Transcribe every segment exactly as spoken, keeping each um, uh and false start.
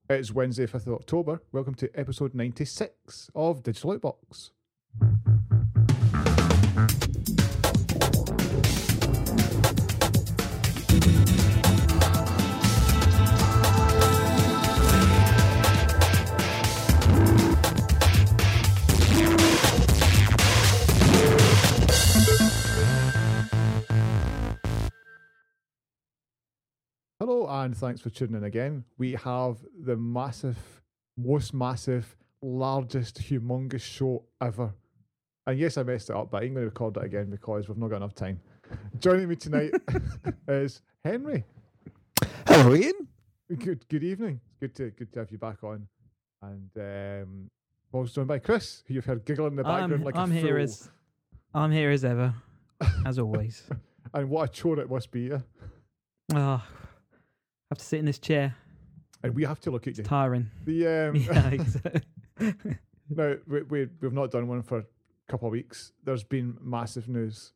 It's Wednesday, fifth of October. Welcome to episode ninety-six of Digital Outbox. Hello and thanks for tuning in again. We have the massive, most massive, largest, humongous show ever. And yes, I messed it up, but I'm going to record it again because we've not got enough time. Joining me tonight is Henry. Hello, Ian. Good good evening. Good to good to have you back on. And um, also joined by Chris, who you've heard giggling in the background I'm, like I'm a here fool. as I'm here as ever, as always. And what a chore it must be, yeah. Oh, have to sit in this chair. And we have to look at It's you. tiring. The um, Yeah, exactly. no, we, we we've not done one for a couple of weeks. There's been massive news.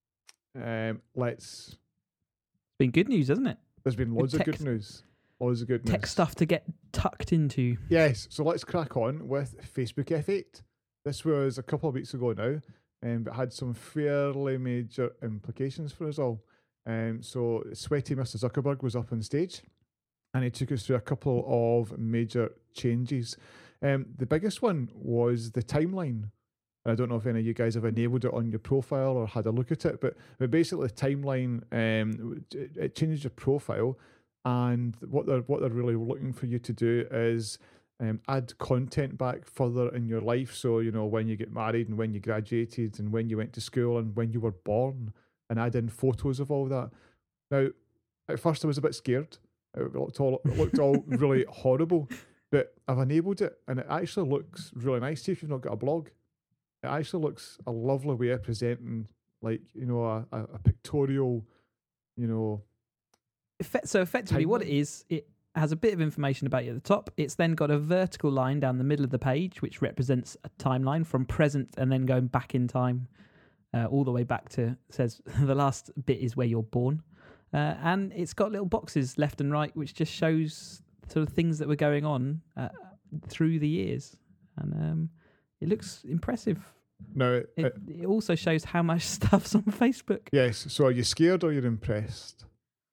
Um, let's. It's been good news, hasn't it? There's been loads Good of good tech- news. Loads of good news. Tech stuff to get tucked into. Yes, so let's crack on with Facebook F eight. This was a couple of weeks ago now, um, but had some fairly major implications for us all. Um, so sweaty Mister Zuckerberg was up on stage, and he took us through a couple of major changes. Um, the biggest one was the timeline. I don't know if any of you guys have enabled it on your profile or had a look at it, but, but basically the timeline, um, it, it changes your profile, and what they're what they're really looking for you to do is um, add content back further in your life. So you know when you get married and when you graduated and when you went to school and when you were born, and add in photos of all that. Now, at first I was a bit scared. It looked all it looked all really horrible, but I've enabled it, and it actually looks really nice. See if you've not got a blog. It actually looks a lovely way of presenting, like, you know, a, a, a pictorial, you know. Effe- So effectively, what it Timeline. is, it has a bit of information about you at the top. It's then got a vertical line down the middle of the page, which represents a timeline from present and then going back in time, uh, all the way back to, says the last bit is where you're born. Uh, and it's got little boxes left and right, which just shows sort of things that were going on uh, through the years. And um, it looks impressive. Now, it, It, it- it also shows how much stuff's on Facebook. yes. So, are you scared or you're impressed?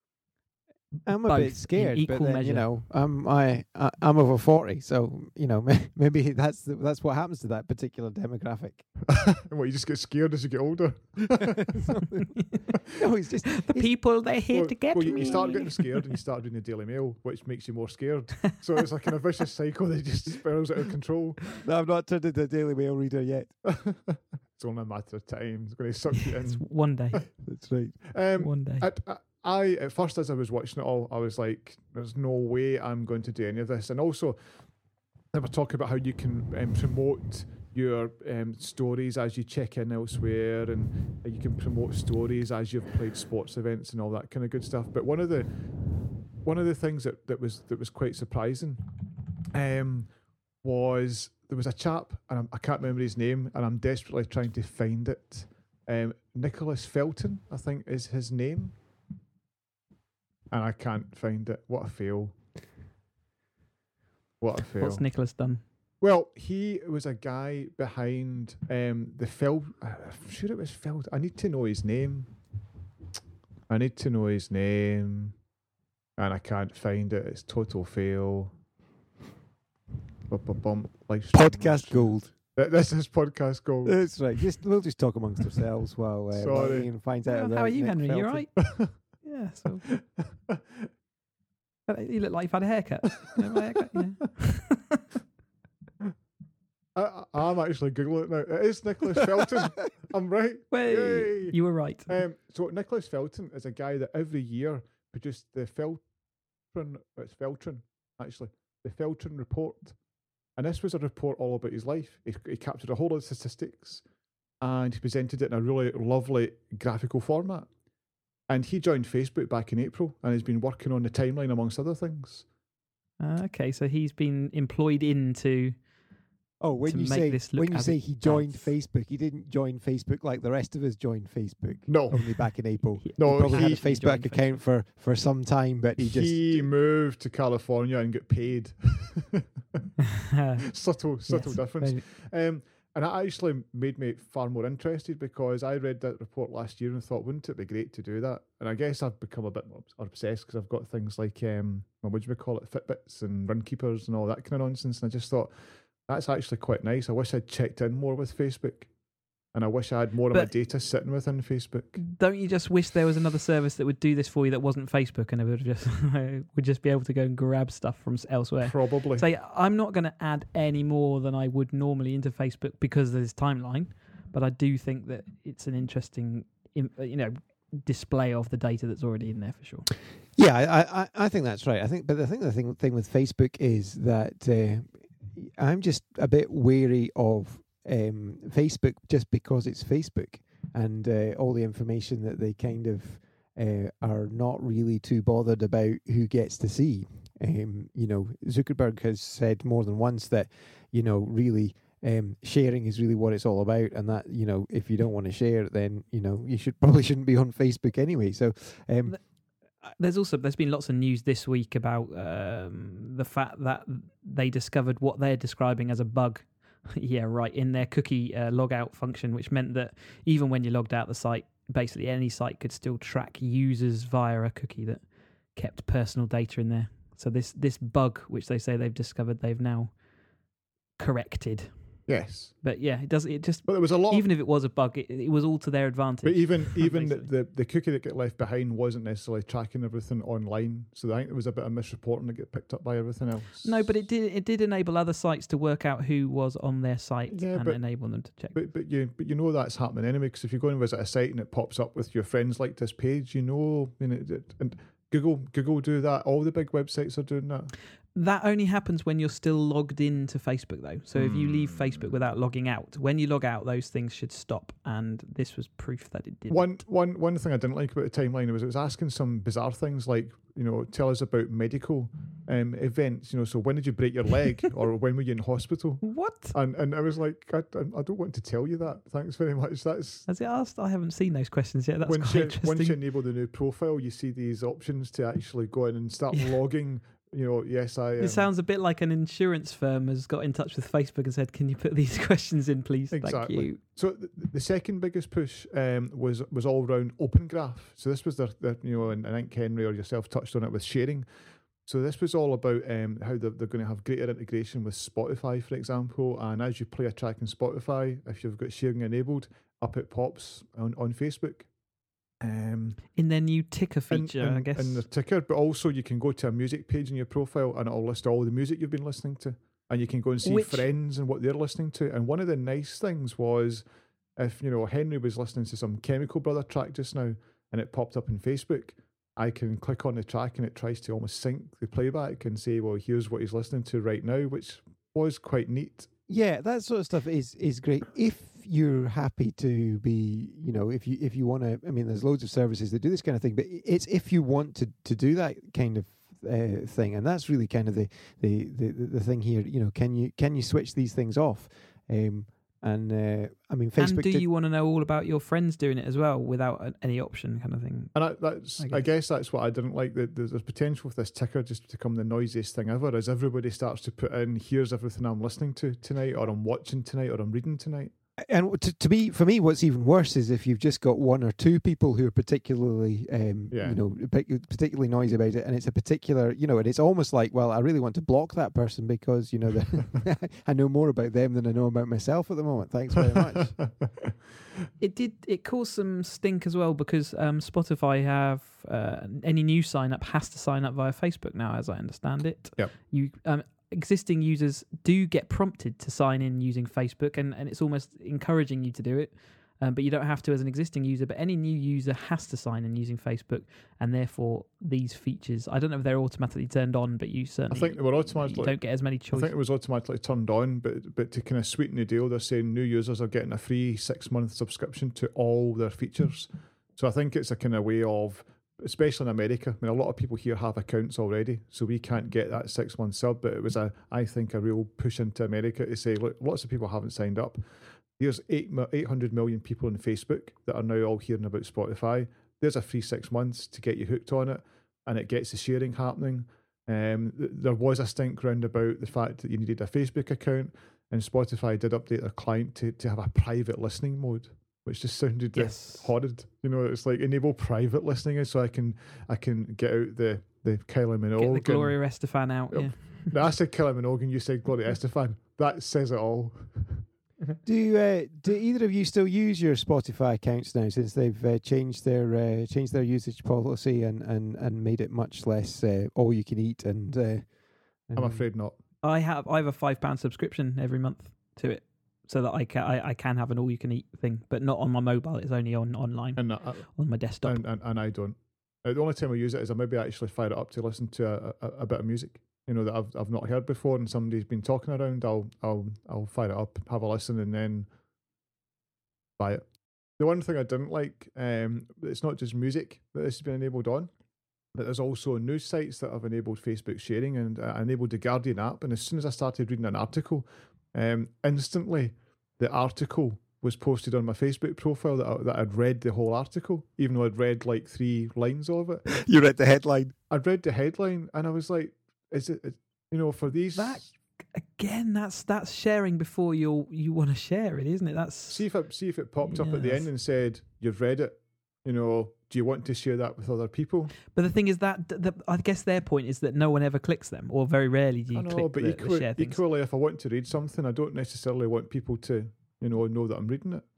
I'm a Both bit in scared, equal but then, measure. you know, um, I, I I'm over forty, so you know, maybe that's the, that's what happens to that particular demographic. What, you just get scared as you get older? No, it's just The it's- people, they're here Well, to get well, you, me. you start getting scared and you start reading the Daily Mail, which makes you more scared. So it's like in a vicious cycle that just spirals out of control. No, I've not turned into a Daily Mail reader yet. It's only a matter of time. It's going to suck you It's in. one day. That's right. Um, One day. at, I, I at first, as I was watching it all, I was like, "There's no way I'm going to do any of this." And also, they were talking about how you can um, promote your um, stories as you check in elsewhere, and uh, you can promote stories as you've played sports events and all that kind of good stuff. But one of the one of the things that, that was that was quite surprising um, was there was a chap, and I'm, I can't remember his name, and I'm desperately trying to find it. Um, Nicholas Felton, I think, is his name. And I can't find it. What a fail. What a fail. What's Nicholas done? Well, he was a guy behind um, the film. I'm sure it was Felton. I need to know his name. I need to know his name. And I can't find it. It's total fail. Bum, bum, bum. Live stream, live Podcast stream. gold. Th- This is podcast gold. That's right. Just we'll just talk amongst ourselves while uh, while Sorry. Ian finds out. Well, about how are you, Nick Henry? You Felton. right? Yeah. So Uh, you look like you've had a haircut. You have a haircut? Yeah. I, I- I'm actually Googling it now. It is Nicholas Felton. I'm right. Well, Yay. you were right. Um, so Nicholas Felton is a guy that every year produced the Felton, it's Felton actually, the Felton report. And this was a report all about his life. He, he captured a whole lot of statistics and he presented it in a really lovely graphical format. And he joined Facebook back in April and has been working on the timeline amongst other things. Uh, okay, so he's been employed into Oh, when to you make say this look when you as say it he joined does. Facebook, he didn't join Facebook like the rest of us joined Facebook. No. Only back in April. He- No, he probably had a he- he Facebook joined account for, for some time, but he just he moved to California and got paid. subtle, subtle Yes, difference. maybe. Um, and that actually made me far more interested because I read that report last year and thought, wouldn't it be great to do that? And I guess I've become a bit more obsessed because I've got things like, um, what would you call it, Fitbits and Runkeepers and all that kind of nonsense. And I just thought, that's actually quite nice. I wish I'd checked in more with Facebook. And I wish I had more of my But- data sitting within Facebook. Don't you just wish there was another service that would do this for you that wasn't Facebook, and it would just would just be able to go and grab stuff from s- elsewhere? Probably. Say, I'm not going to add any more than I would normally into Facebook because of this timeline, but I do think that it's an interesting, im- uh, you know, display of the data that's already in there for sure. Yeah, I, I, I think that's right. I think, but I think the thing thing with Facebook is that uh, I'm just a bit wary of um, Facebook just because it's Facebook and uh, all the information that they kind of uh, are not really too bothered about who gets to see. Um, you know, Zuckerberg has said more than once that, you know, really um, sharing is really what it's all about, and that, you know, if you don't want to share, then, you know, you should probably shouldn't be on Facebook anyway. So. Um, There's also there's been lots of news this week about um, the fact that they discovered what they're describing as a bug. Yeah, right, in their cookie uh, logout function, which meant that even when you logged out the site, basically any site could still track users via a cookie that kept personal data in there. So this this bug, which they say they've discovered, they've now corrected. Yes. But yeah, it does. It just But there was a lot even of, if it was a bug, it, it was all to their advantage. but even even the, basically. the, the cookie that got left behind wasn't necessarily tracking everything online. So I think there was a bit of misreporting that get picked up by everything else. No, but it did. It did enable other sites to work out who was on their site Yeah, and but- enable them to check. But but you but you know that's happening anyway, because if you go and visit a site and it pops up with your friends like this page, you know, I mean, it, it, and Google Google do that. All the big websites are doing that. That only happens when you're still logged into Facebook, though. So if you leave Hmm. Facebook without logging out, when you log out, those things should stop. And this was proof that it did. One one one thing I didn't like about the timeline was it was asking some bizarre things like, you know, tell us about medical um, events. You know, so when did you break your leg, or when were you in hospital? What? And and I was like, I, I I don't want to tell you that. Thanks very much. That's Has it asked? I haven't seen those questions yet. That's once quite you, interesting. once you enable the new profile, you see these options to actually go in and start logging. You know, yes, I. Um, It sounds a bit like an insurance firm has got in touch with Facebook and said, "Can you put these questions in, please? Thank Exactly. you." So the, the second biggest push um, was was all around Open Graph. So this was the, the you know, and I think Henry or yourself touched on it with sharing. So this was all about um, how they're, they're going to have greater integration with Spotify, for example. And as you play a track in Spotify, if you've got sharing enabled, up it pops on, on Facebook. Um, In their new ticker in- feature, in, I guess. in the ticker, but also you can go to a music page in your profile and it'll list all the music you've been listening to, and you can go and see Which- friends and what they're listening to. And one of the nice things was, if you know Henry was listening to some Chemical Brother track just now, and it popped up in Facebook, I can click on the track and it tries to almost sync the playback and say, well, here's what he's listening to right now, which was quite neat. Yeah, that sort of stuff is is great if you're happy to be, you know, if you if you want to. I mean, there's loads of services that do this kind of thing, but it's if you want to to do that kind of uh, thing, and that's really kind of the, the the the thing here. You know, can you can you switch these things off? Um, and uh, I mean, Facebook. and do did- you want to know all about your friends doing it as well without a- any option, kind of thing? And I, that's, I I guess. guess. that's what I didn't like. That there's, there's potential for this ticker just to become the noisiest thing ever, as everybody starts to put in, here's everything I'm listening to tonight, or I'm watching tonight, or I'm reading tonight. And to, to be for me, what's even worse is if you've just got one or two people who are particularly, um, Yeah. you know, pic- particularly noisy about it, and it's a particular, you know, and it's almost like, well, I really want to block that person because you know that I know more about them than I know about myself at the moment. Thanks very much. It did. It caused some stink as well because um, Spotify have uh, any new sign up has to sign up via Facebook now, as I understand it. Yep. You um, existing users do get prompted to sign in using Facebook, and, and it's almost encouraging you to do it. Um, but you don't have to as an existing user. But any new user has to sign in using Facebook, and therefore these features. I don't know if they're automatically turned on, but you I certainly think they were you automatically. don't get as many I choices. think it was automatically turned on, but but to kind of sweeten the deal, they're saying new users are getting a free six month subscription to all their features. So I think it's a kind of way of especially in America. I mean, a lot of people here have accounts already, so we can't get that six month sub. But it was a, I think, a real push into America to say, look, lots of people haven't signed up. There's eight eight hundred million people on Facebook that are now all hearing about Spotify. There's a free six months to get you hooked on it, and it gets the sharing happening. Um, th- there was a stink round about the fact that you needed a Facebook account, and Spotify did update their client to, to have a private listening mode, which just sounded Yes. uh, horrid. You know, it's like enable private listening, so I can I can get out the the Kylie Minogue. Get the and- Gloria Estefan out. Yep. Yeah. No, I said Kylie Minogue, and you said Gloria Estefan. That says it all. Do uh, do either of you still use your Spotify accounts now, since they've uh, changed their uh, changed their usage policy and, and, and made it much less uh, all you can eat? And uh, I'm um, afraid not. I have I have a five pound subscription every month to it, so that I can I, I can have an all you can eat thing, but not on my mobile. It's only on online And uh, on my desktop. and, and and I don't. Uh, the only time I use it is I maybe actually fire it up to listen to a, a, a bit of music, you know, that I've I've not heard before, and somebody's been talking around. I'll I'll I'll fire it up, have a listen, and then buy it. The one thing I didn't like, um, it's not just music that this has been enabled on, but there's also news sites that have enabled Facebook sharing, and uh, enabled the Guardian app. And as soon as I started reading an article, um, instantly the article was posted on my Facebook profile that I, that I'd read the whole article, even though I'd read like three lines of it. you read the headline. I'd read the headline, and I was like, "Is it? it you know, for these." That again, that's that's sharing before you you want to share it, isn't it? That's See if it, see if it popped up at the Yes. end and said, "You've read it." You know, do you want to share that with other people? But the thing is that the, I guess their point is that no one ever clicks them, or very rarely do you I know, click but the, equally, the share things. equally, if I want to read something, I don't necessarily want people to, you know, know that I'm reading it.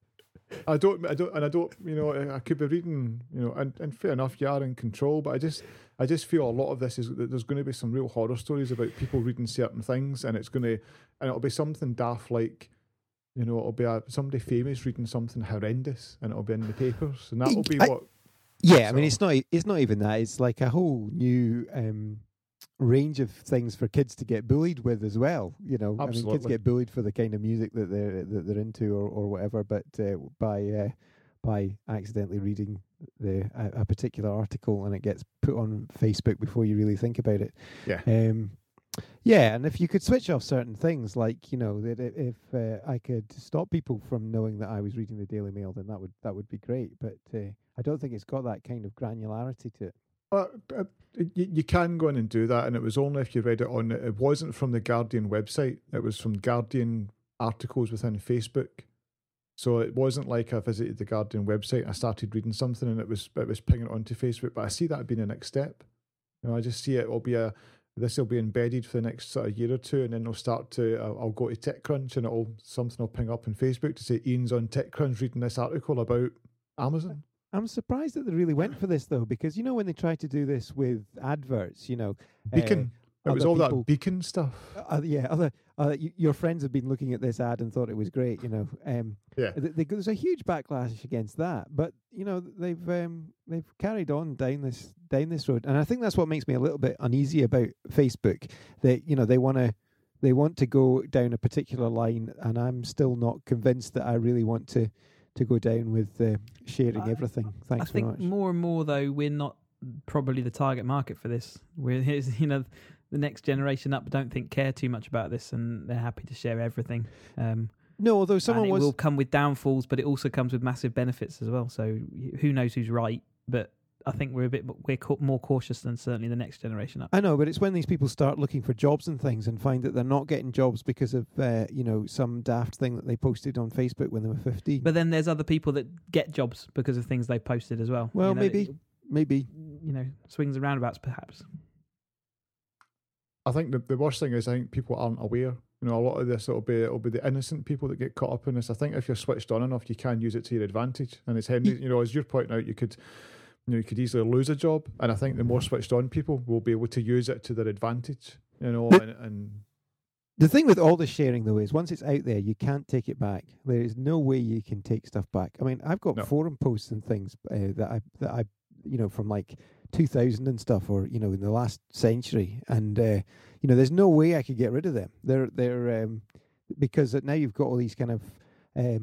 I don't, I don't, and I don't, you know, I could be reading, you know, and, and fair enough, you are in control, but I just, I just feel a lot of this is that there's going to be some real horror stories about people reading certain things, and it's going to, and it'll be something daft like, you know, it'll be a, somebody famous reading something horrendous, and it'll be in the papers, and that'll be I- what. Yeah, I mean, So- it's not e- it's not even that. It's like a whole new um, range of things for kids to get bullied with as well. You know, I mean, kids Absolutely. get bullied for the kind of music that they're that they're into or, or whatever, but uh, by uh, by accidentally reading the a, a particular article, and it gets put on Facebook before you really think about it. Yeah. Um, yeah, and if you could switch off certain things, like, you know, that i- if uh, I could stop people from knowing that I was reading the Daily Mail, then that would that would be great. But uh, I don't think it's got that kind of granularity to it. Uh, uh, you, you can go in and do that, and it was only if you read it on. It wasn't from the Guardian website. It was from Guardian articles within Facebook. So it wasn't like I visited the Guardian website. I started reading something, and it was it was pinging it onto Facebook. But I see that being the next step. You know, I just see it will be a. This will be embedded for the next sort of year or two, and then they'll start to. I'll, I'll go to TechCrunch, and it'll something will ping up on Facebook to say Ian's on TechCrunch reading this article about Amazon. I'm surprised that they really went for this, though, because, you know, when they tried to do this with adverts, you know, Beacon. uh, it was other all people- that Beacon stuff. Uh, yeah, other uh, y- your friends have been looking at this ad and thought it was great. You know, um, Yeah. th- they, there's a huge backlash against that, but you know they've um, they've carried on down this down this road, and I think that's what makes me a little bit uneasy about Facebook. They you know they want to they want to go down a particular line, and I'm still not convinced that I really want to to go down with uh, sharing I- everything. Thanks I think very much. more and more though, we're not probably the target market for this. We're you know the next generation up don't think care too much about this, and they're happy to share everything. Um, No, although someone and it was will come with downfalls, but it also comes with massive benefits as well. So y- who knows who's right? But I think we're a bit we're ca- more cautious than certainly the next generation up. I know, but it's when these people start looking for jobs and things and find that they're not getting jobs because of uh, you know some daft thing that they posted on Facebook when they were fifteen. But then there's other people that get jobs because of things they've posted as well. Well, You know, maybe. it- Maybe you know, swings and roundabouts perhaps. I think the, the worst thing is I think people aren't aware. You know, a lot of this it'll be it'll be the innocent people that get caught up in this. I think if you're switched on enough, you can use it to your advantage. And as Henry, you know, as you're pointing out, you could, you know, you could easily lose a job. And I think the more switched on people will be able to use it to their advantage. You know, But- and, and the thing with all the sharing though is once it's out there, you can't take it back. There is no way you can take stuff back. I mean, I've got No. forum posts and things uh, that I that I you know from like two thousand and stuff, or you know in the last century, and uh, you know there's no way I could get rid of them. They're they're um, because now you've got all these kind of um,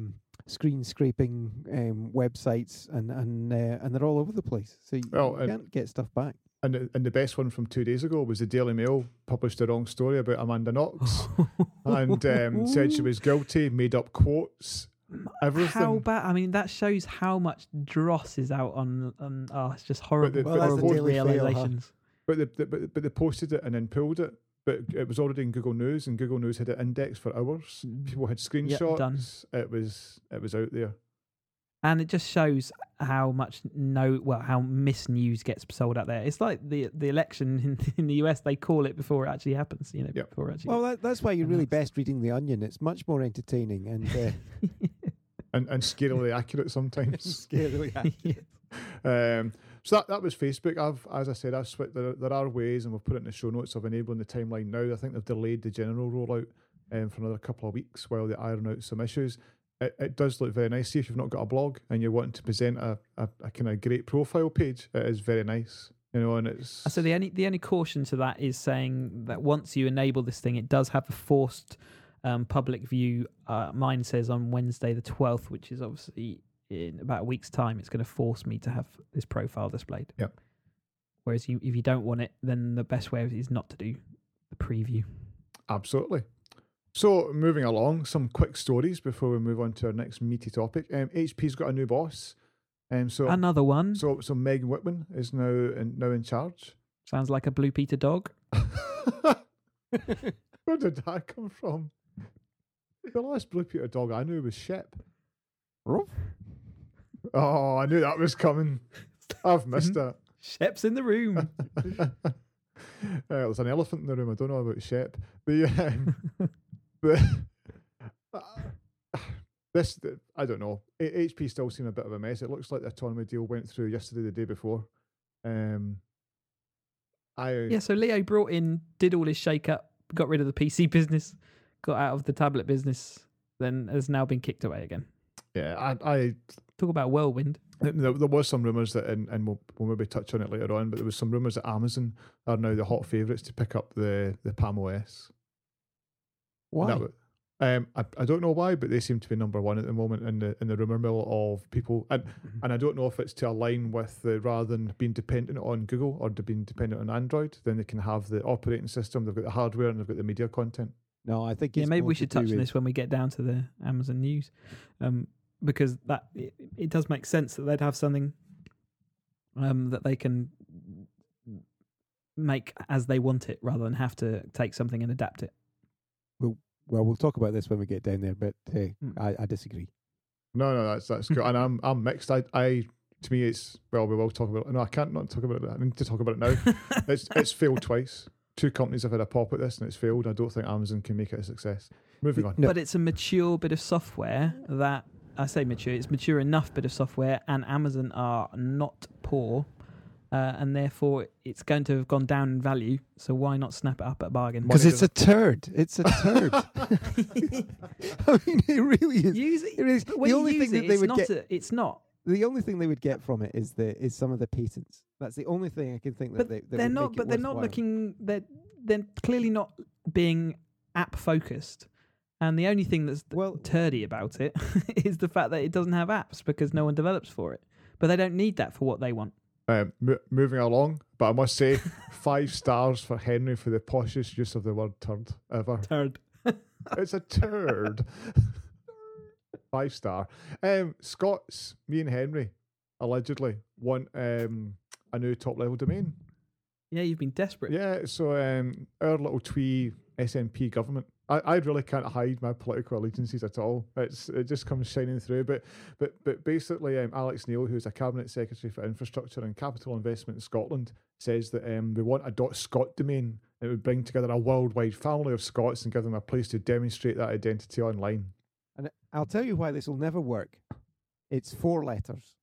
screen scraping um, websites, and and uh, and they're all over the place. So you, Well, you and- can't get stuff back. And the, and the best one from two days ago was the Daily Mail published the wrong story about Amanda Knox and um, said she was guilty, made up quotes, everything. How bad? I mean, that shows how much dross is out on. on oh, it's just horrible. the- Well, that's the horrible Daily Fail, huh? realizations. But they, they, but, but they posted it and then pulled it. But it was already in Google News, and Google News had it indexed for hours. People had screenshots. done. It was it was out there. And it just shows how much no, well, how misnews gets sold out there. It's like the the election in, in the U S. They call it before it actually happens. You know, Yep. before it actually. Well, that, that's why you're really announced. best reading The Onion. It's much more entertaining and uh, And and scarily accurate sometimes. scarily accurate. Um, so that, that was Facebook. I've, as I said, I've swi- there, there are ways, and we'll put it in the show notes, of enabling the timeline now. I think they've delayed the general rollout um, for another couple of weeks while they iron out some issues. It, it does look very nice. See, if you've not got a blog and you're wanting to present a, a, a kind of great profile page, it is very nice. You know, and it's So the only the only caution to that is saying that once you enable this thing, it does have a forced um, public view. Uh, mine says on Wednesday the twelfth, which is obviously in about a week's time. It's going to force me to have this profile displayed. Yep. Whereas you, if you don't want it, then the best way is not to do the preview. absolutely. So moving along, some quick stories before we move on to our next meaty topic. Um, H P's got a new boss. Um, so Another one so so Megan Whitman is now in, now in charge. sounds like a Blue Peter dog. Where did that come from? The last Blue Peter dog I knew was Shep. Ruff. Oh, I knew that was coming. I've missed it. Shep's in the room. uh, there's an elephant in the room. I don't know about Shep. The, um, the uh, this, the, I don't know. A- H P still seem a bit of a mess. It looks like the autonomy deal went through yesterday, the day before. Um, I Yeah, so Leo brought in, did all his shake up, got rid of the P C business, got out of the tablet business, then has now been kicked away again. yeah, I, I Talk about whirlwind. there, there was some rumours that, and, and we'll, we'll maybe touch on it later on, but there was some rumours that Amazon are now the hot favourites to pick up the the Palm O S. Why? That wa- um, I, I don't know why, but they seem to be number one at the moment in the in the rumor mill of people, and and I don't know if it's to align with the rather than being dependent on Google or to being dependent on Android, then they can have the operating system, they've got the hardware, and they've got the media content. No, I think Yeah, it's maybe more we to should do touch on with- this when we get down to the Amazon news, um, because that it, it does make sense that they'd have something um, that they can make as they want it, rather than have to take something and adapt it. Well, we'll talk about this when we get down there, but uh, Mm. I, I disagree. No, no, that's that's good, and I'm I'm mixed. I, I to me it's well, we will talk about it. No, I can't not talk about it. I need to talk about it now. it's it's failed twice. Two companies have had a pop at this, and it's failed. I don't think Amazon can make it a success. Moving on. No. But it's a mature bit of software that I say mature. It's mature enough bit of software, and Amazon are not poor, uh, and therefore it's going to have gone down in value. So why not snap it up at a bargain? Money Because it's a turd. It's a turd. I mean, it really is. Use it. It is. But when The you only use thing it, that they it's would not. get, A, it's not. the only thing they would get from it is the is some of the patents. That's the only thing I can think that But they. That they're would not. make it But they're not worthwhile. looking. They're they're clearly not being app focused. And the only thing that's Well, turdy about it is the fact that it doesn't have apps because no one develops for it. But they don't need that for what they want. Um, mo- moving along, but I must say, five stars for Henry for the poshest use of the word turd ever. Turd. It's a turd. Five star. Um, Scots, me and Henry, allegedly want um, a new top level domain. Yeah, you've been desperate. Yeah, so um, our little twee S N P government. I, I really can't hide my political allegiances at all. It's it just comes shining through. But but but basically, um, Alex Neil, who's a cabinet secretary for infrastructure and capital investment in Scotland, says that um, we want a .scot domain that would bring together a worldwide family of Scots and give them a place to demonstrate that identity online. and I'll tell you why this will never work. It's four letters.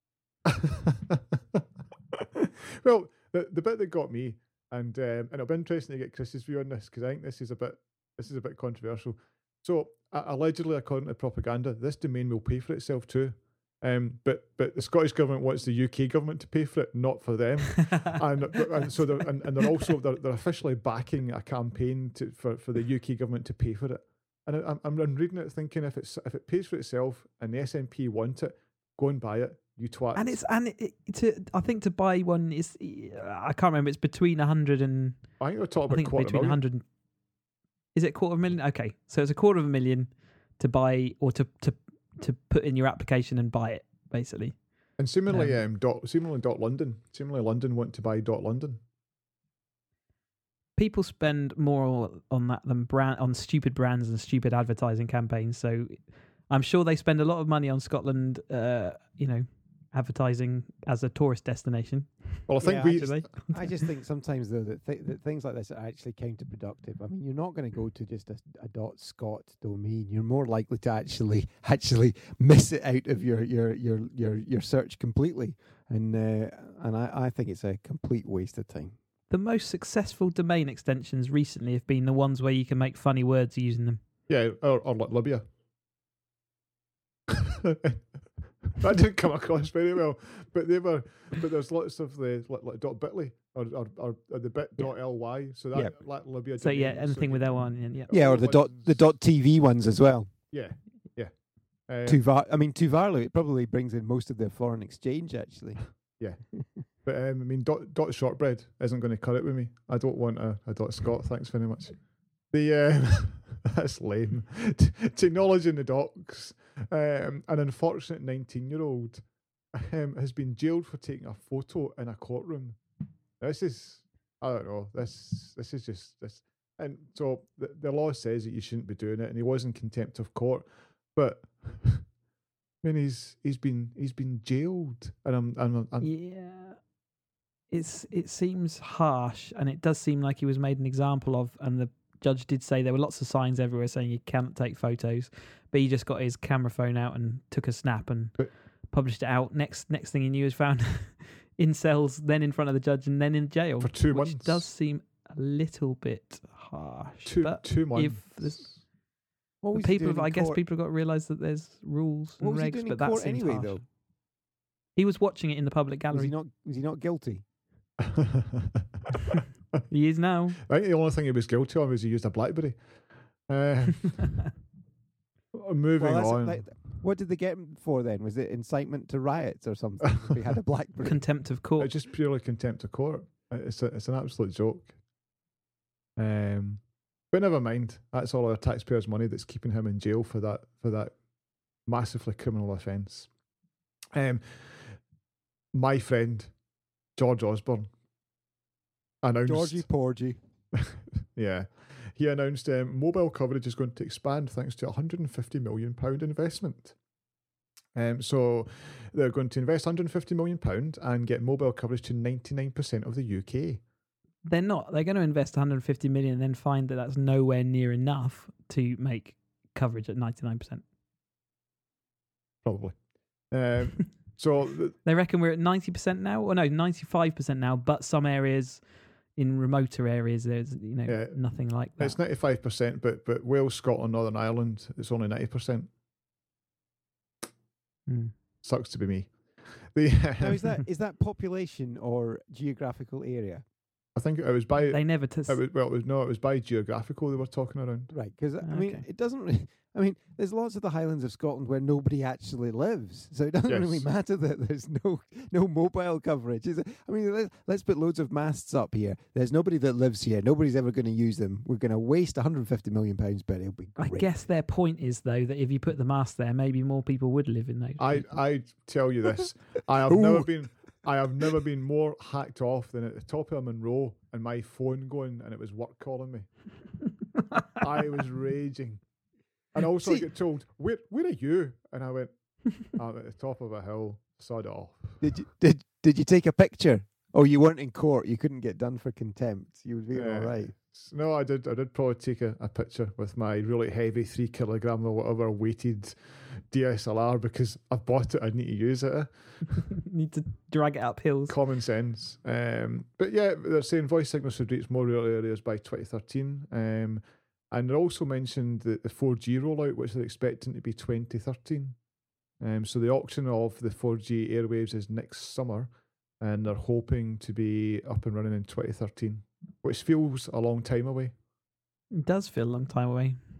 Well, the the bit that got me, and um, and it'll be interesting to get Chris's view on this because I think this is a bit this is a bit controversial. So uh, allegedly, according to propaganda, this domain will pay for itself too. Um, but but the Scottish government wants the U K government to pay for it, not for them. and, and so they're, and, and they're also they're, they're officially backing a campaign to for, for the U K government to pay for it. And I, I'm I'm reading it thinking if it's if it pays for itself and the S N P want it, go and buy it. You twat. And it's and it, it, to I think to buy one is I can't remember. It's between a hundred and I think we're talking I about think quarter between a million. hundred. Is it a quarter of a million? Okay, so it's a quarter of a million to buy or to to to put in your application and buy it basically. And similarly, Um, um, dot similarly dot London. Similarly, London want to buy dot London. People spend more on that than brand on stupid brands and stupid advertising campaigns. So I'm sure they spend a lot of money on Scotland. Uh, you know. Advertising as a tourist destination. Well, I think Yeah, we. actually. I just think sometimes though that, th- that things like this are actually counterproductive. I mean, you're not going to go to just a, a dot .scot domain. You're more likely to actually actually miss it out of your your your your, your search completely. And uh, and I, I think it's a complete waste of time. The most successful domain extensions recently have been the ones where you can make funny words using them. Yeah, or, or like Libya. That didn't come across very well, but they were. But there's lots of the like, like dot bitly or or, or, or the bit Yeah. dot ly. So that Yeah. like Libya. So yeah, domains, anything you with can- L one in, yeah. Yeah, or the dot the dot TV ones as well. Yeah, yeah. Um, Tuvar, I mean Tuvalu, it probably brings in most of their foreign exchange actually. But um, I mean, dot, dot shortbread isn't going to cut it with me. I don't want a, a dot Scot. Thanks very much. The um, that's lame. T- technology in the docks. Um, an unfortunate nineteen-year-old um, has been jailed for taking a photo in a courtroom. This is, I don't know. This this is just this. And so the, the law says that you shouldn't be doing it, and he was in contempt of court. But I mean, he's he's been he's been jailed, and I'm I'm, I'm Yeah. It's it seems harsh, and it does seem like he was made an example of. And the judge did say there were lots of signs everywhere saying you cannot take photos, but he just got his camera phone out and took a snap and But- published it out. Next next thing he knew, was found in cells, then in front of the judge, and then in jail for two which months. does seem a little bit harsh. two but two months. if this- What was he people, doing have, in I guess court? people have got to realise that there's rules What and was he regs, doing but in that court seems anyway harsh. though? He was watching it in the public Was he gallery. not was he not guilty? He is now. I think the only thing he was guilty of is he used a BlackBerry. Uh, moving Well, that's on. like, what did they get him for then? Was it incitement to riots or something? If he had a BlackBerry. Contempt of court. It's just purely contempt of court. It's a, it's an absolute joke. Um, but never mind. That's all our taxpayers' money that's keeping him in jail for that for that massively criminal offence. Um, my friend George Osborne announced. Georgie Porgy. Yeah, he announced um, mobile coverage is going to expand thanks to a one hundred fifty million pound investment. Um, so they're going to invest one hundred fifty million pound and get mobile coverage to ninety-nine percent of the U K. They're not. They're going to invest one hundred fifty million and then find that that's nowhere near enough to make coverage at ninety-nine percent. Probably. Um, so th- They reckon we're at ninety percent now, or no, ninety-five percent now. But some areas, in remoter areas, there's you know Yeah. nothing like that. it's ninety-five percent, but but Wales, Scotland, Northern Ireland, it's only ninety percent. Hmm. Sucks to be me. The, Now is that is that population or geographical area? I think it was by They never. T- it was, well, it was no, it was by geographical they were talking around. Right, because I mean, Okay. it doesn't. Really, I mean, there's lots of the Highlands of Scotland where nobody actually lives, so it doesn't really Yes. matter that there's no no mobile coverage. Is it? I mean, let, let's put loads of masts up here. There's nobody that lives here. Nobody's ever going to use them. We're going to waste one hundred fifty million pounds, but it'll be I great. guess their point is though that if you put the mast there, maybe more people would live in those. I I tell you this, I have Ooh. never been I have never been more hacked off than at the top of Monroe and my phone going and it was work calling me. I was raging. And also I See- get told, Where where are you? And I went, I'm at the top of a hill, sod it off. Did you did did you take a picture? Oh, you weren't in court. You couldn't get done for contempt. You would be all Yeah. right. No, I did I did probably take a, a picture with my really heavy three kilogram or whatever weighted D S L R because I've bought it, I need to use it. Need to drag it up hills. Common sense. Um, but yeah, they're saying voice signals should reach more rural areas by twenty thirteen. Um, and they also mentioned the, the four G rollout, which they're expecting to be twenty thirteen. Um, so the auction of the four G airwaves is next summer, and they're hoping to be up and running in twenty thirteen, which feels a long time away. It does feel a long time away.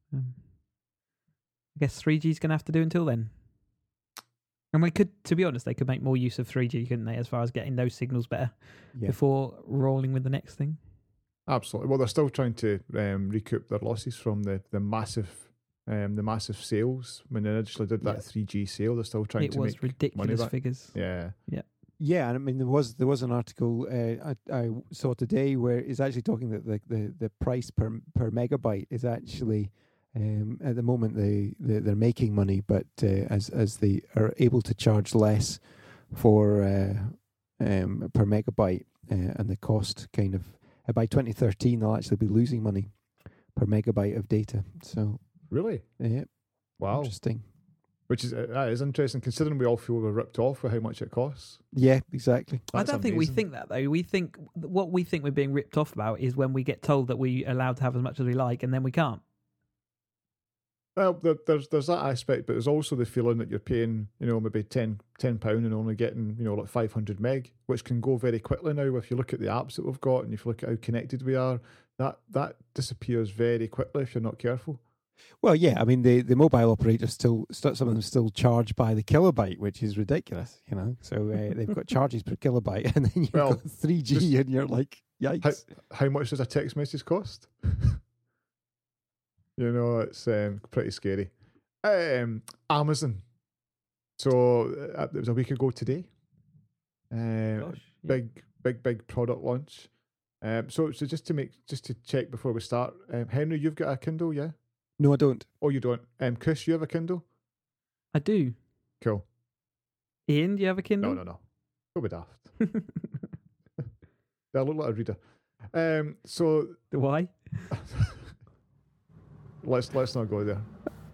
Um, I guess three G is going to have to do until then. And we could, to be honest, they could make more use of three G, couldn't they, as far as getting those signals better Yeah. before rolling with the next thing? Absolutely. Well, they're still trying to um, recoup their losses from the the massive, um, the massive sales when they initially did that Yeah. three G sale. They're still trying It to was make ridiculous back. figures. Yeah. Yeah, and I mean there was there was an article uh, I, I saw today where it's actually talking that the, the, the price per per megabyte is actually um, at the moment they, they they're making money, but uh, as as they are able to charge less for uh, um, per megabyte, uh, and the cost kind of uh, by twenty thirteen they'll actually be losing money per megabyte of data. So Really? yeah, Wow. interesting. Which is uh, that is interesting, considering we all feel we're ripped off with how much it costs. Yeah, exactly. I That's don't think we amazing. think that, though. We think what we think we're being ripped off about is when we get told that we're allowed to have as much as we like, and then we can't. Well, there, there's there's that aspect, but there's also the feeling that you're paying, you know, maybe ten pounds and only getting, you know, like five hundred meg, which can go very quickly now. If you look at the apps that we've got and if you look at how connected we are, that that disappears very quickly if you're not careful. Well, yeah, I mean the, the mobile operators still st- some of them still charge by the kilobyte, which is ridiculous, you know. So uh, they've got charges per kilobyte, and then you've Well, got three G, just- and you're like, yikes! How much does a text message cost? You know, it's um, pretty scary. Um, Amazon. So uh, it was a week ago today. Um, Gosh, yeah. big, big, big product launch. Um, so, so just to make, just to check before we start, um, Henry, you've got a Kindle, yeah? No, I don't. Oh, you don't. Um, Chris, you have a Kindle? I do. Cool. Ian, do you have a Kindle? No, no, no. Don't be daft. I look like a reader. Um, so Why? let's let's not go there.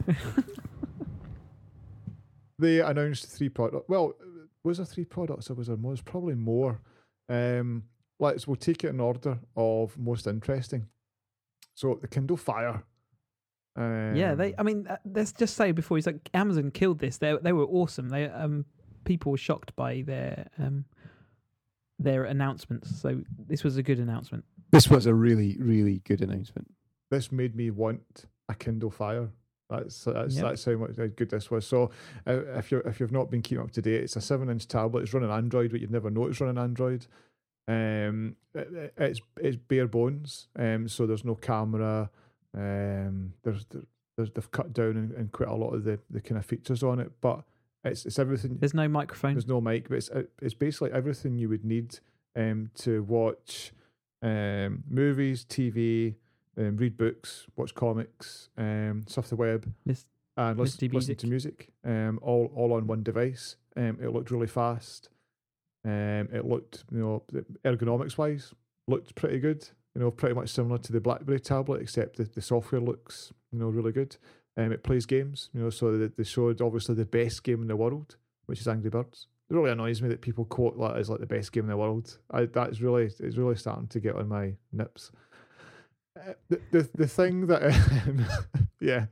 They announced three products. Well, was there three products or was there more? There's probably more. Um, let's we'll take it in order of most interesting. So the Kindle Fire. Um, Yeah, they. I mean, uh, let's just say before he's like, Amazon killed this. They they were awesome. They um people were shocked by their um their announcements. So this was a good announcement. This was a really, really good announcement. this made me want a Kindle Fire. That's that's Yep. that's how much how good this was. So uh, if you if you've not been keeping up to date, it's a seven inch tablet. It's running Android, but you'd never know it's running Android. Um, it, it's it's bare bones. Um, so there's no camera. Um, there's there's they've cut down in, in quite a lot of the, the kind of features on it, but it's it's everything. There's no microphone. There's no mic, but it's it's basically everything you would need um to watch um movies, T V, um, read books, watch comics, um surf the web, List- and listen, listen to listen to music. Um, all all on one device. Um, it looked really fast. Um, it looked, you know, ergonomics wise, looked pretty good. You know, pretty much similar to the BlackBerry tablet, except the, the software looks, you know, really good. Um, it plays games, you know, so they, they showed obviously the best game in the world, which is Angry Birds. It really annoys me that people quote that as like the best game in the world. I that's really it's really starting to get on my nips. Uh, the, the the thing that um, yeah,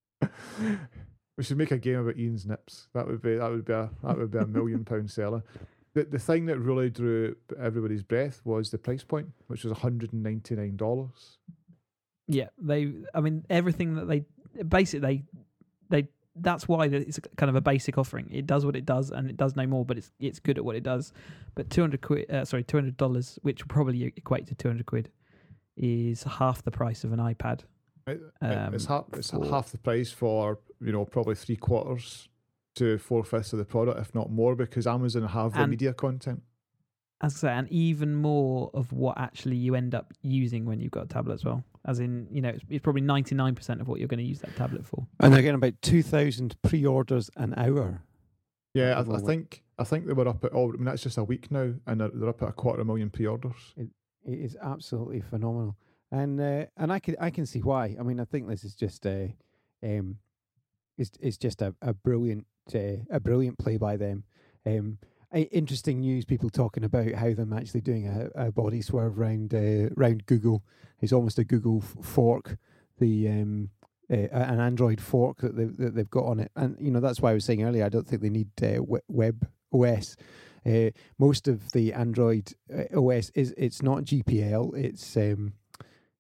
we should make a game about Ian's nips. That would be that would be a that would be a million pound seller. The the thing that really drew everybody's breath was the price point, which was one hundred and ninety nine dollars. Yeah, they. I mean, everything that they basically they they. That's why it's kind of a basic offering. It does what it does, and it does no more. But it's it's good at what it does. But two hundred quid, uh, sorry, two hundred dollars, which will probably equate to two hundred quid, is half the price of an iPad. It, Um, it's half it's for- half the price for, you know, probably three quarters to four fifths of the product, if not more, because Amazon have the And- media content. As I say, and even more of what actually you end up using when you've got a tablet as well. As in, you know, it's, it's probably ninety-nine percent of what you're going to use that tablet for. And they're getting about two thousand pre-orders an hour. Yeah, at I, the I moment. think I think they were up at oh, I mean that's just a week now, and they're, they're up at a quarter of a million pre-orders. It is absolutely phenomenal, and uh, and I can I can see why. I mean, I think this is just a, um, it's it's just a a brilliant uh, a brilliant play by them. Um, I, interesting news. People talking about how them actually doing a, a body swerve round uh, round Google. It's almost a Google f- fork. The um, uh, an Android fork that they've, that they've got on it, and you know that's why I was saying earlier. I don't think they need uh, we- Web O S. Uh, most of the Android uh, O S is it's not G P L. It's um,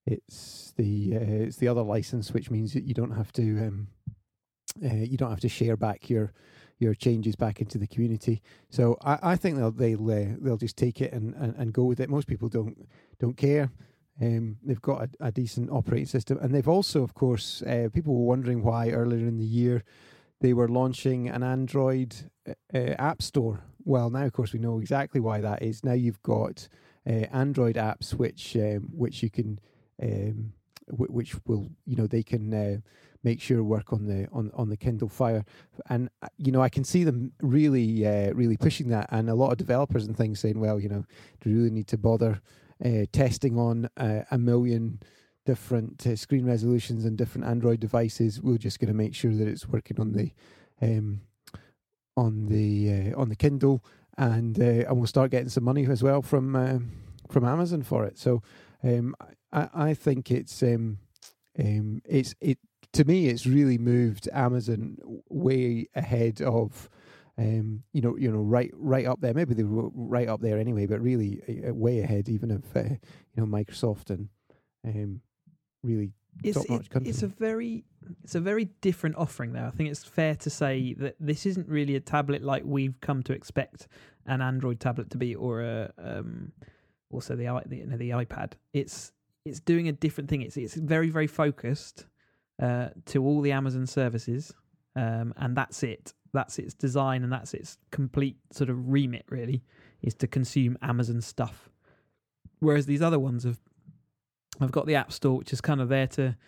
it's the uh, it's the other license, which means that you don't have to um, uh, you don't have to share back your your changes back into the community. So I, I think they'll they'll uh, they'll just take it and, and, and go with it. Most people don't don't care. Um, they've got a, a decent operating system, and they've also, of course, uh, people were wondering why earlier in the year they were launching an Android uh, app store. Well, now of course we know exactly why that is. Now you've got uh, Android apps which um, which you can um, w- which will you know they can uh, make sure work on the on on the Kindle Fire, and uh, you know I can see them really uh, really pushing that, and a lot of developers and things saying, well, you know, do you really need to bother uh, testing on uh, a million different uh, screen resolutions and different Android devices? We're just going to make sure that it's working on the um, on the uh, on the Kindle, and uh, and we'll start getting some money as well from uh, from Amazon for it. So um, I I think it's um, um, it's it to me it's really moved Amazon way ahead of. Um, you know, you know, right, right up there. Maybe they were right up there anyway, but really uh, way ahead, even of uh, you know Microsoft and um, really It's, top-notch it, country. it's a very it's a very different offering there. I think it's fair to say that this isn't really a tablet like we've come to expect an Android tablet to be, or a um, also the, i- the you know the iPad. It's it's doing a different thing. It's it's very very focused uh, to all the Amazon services, um, and that's it. That's its design, and that's its complete sort of remit. Really, is to consume Amazon stuff. Whereas these other ones have I've got the App Store, which is kind of there to,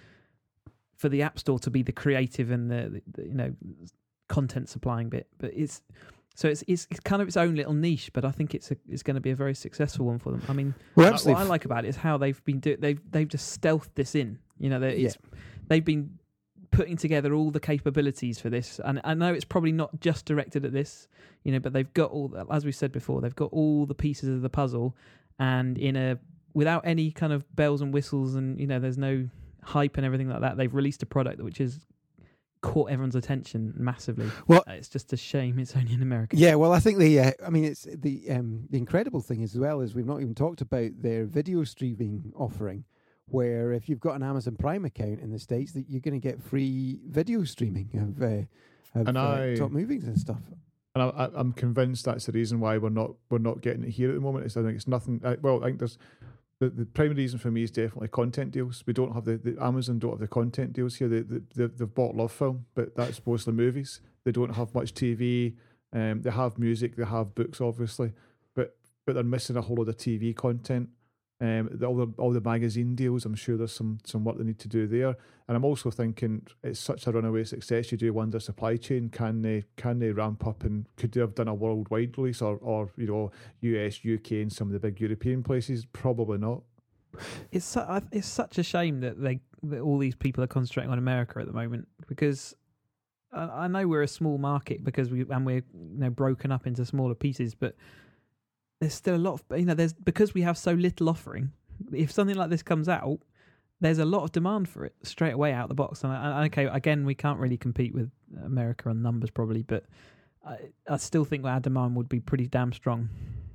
for the App Store to be the creative and the, the, the you know content supplying bit. But it's so it's, it's it's kind of its own little niche. But I think it's a, it's going to be a very successful one for them. I mean, Well, what I like about it is how they've been doing. They've they've just stealthed this in. You know, it's they've been putting together all the capabilities for this. And I know it's probably not just directed at this, you know, but they've got all, the, as we said before, they've got all the pieces of the puzzle, and in a without any kind of bells and whistles, and you know, there's no hype and everything like that. They've released a product which has caught everyone's attention massively. Well, uh, it's just a shame it's only in America. Yeah, well, I think the uh, I mean, it's the um, the incredible thing as well is we've not even talked about their video streaming offering, where if you've got an Amazon Prime account in the States, that you're going to get free video streaming of, uh, of And uh, I- top movies and stuff. And I, I, I'm convinced that's the reason why we're not we're not getting it here at the moment. Is I think it's nothing. I, well, I think there's the, the primary reason for me is definitely content deals. We don't have the, the Amazon don't have the content deals here. They, they, they they've bought Love Film, but that's mostly movies. They don't have much T V. Um, they have music. They have books, obviously, but but they're missing a whole lot of T V content. Um, the, all the all the magazine deals. I'm sure there's some some work they need to do there. And I'm also thinking it's such a runaway success. You do wonder supply chain. Can they can they ramp up, and could they have done a worldwide release, or or you know U S, U K, and some of the big European places? Probably not. It's su- I- it's such a shame that they that all these people are concentrating on America at the moment, because I, I know we're a small market because we and we're you know broken up into smaller pieces, but there's still a lot of you know there's because we have so little offering. If something like this comes out, there's a lot of demand for it straight away out the box. And I, I, okay, again, we can't really compete with America on numbers probably, but I, I still think our demand would be pretty damn strong.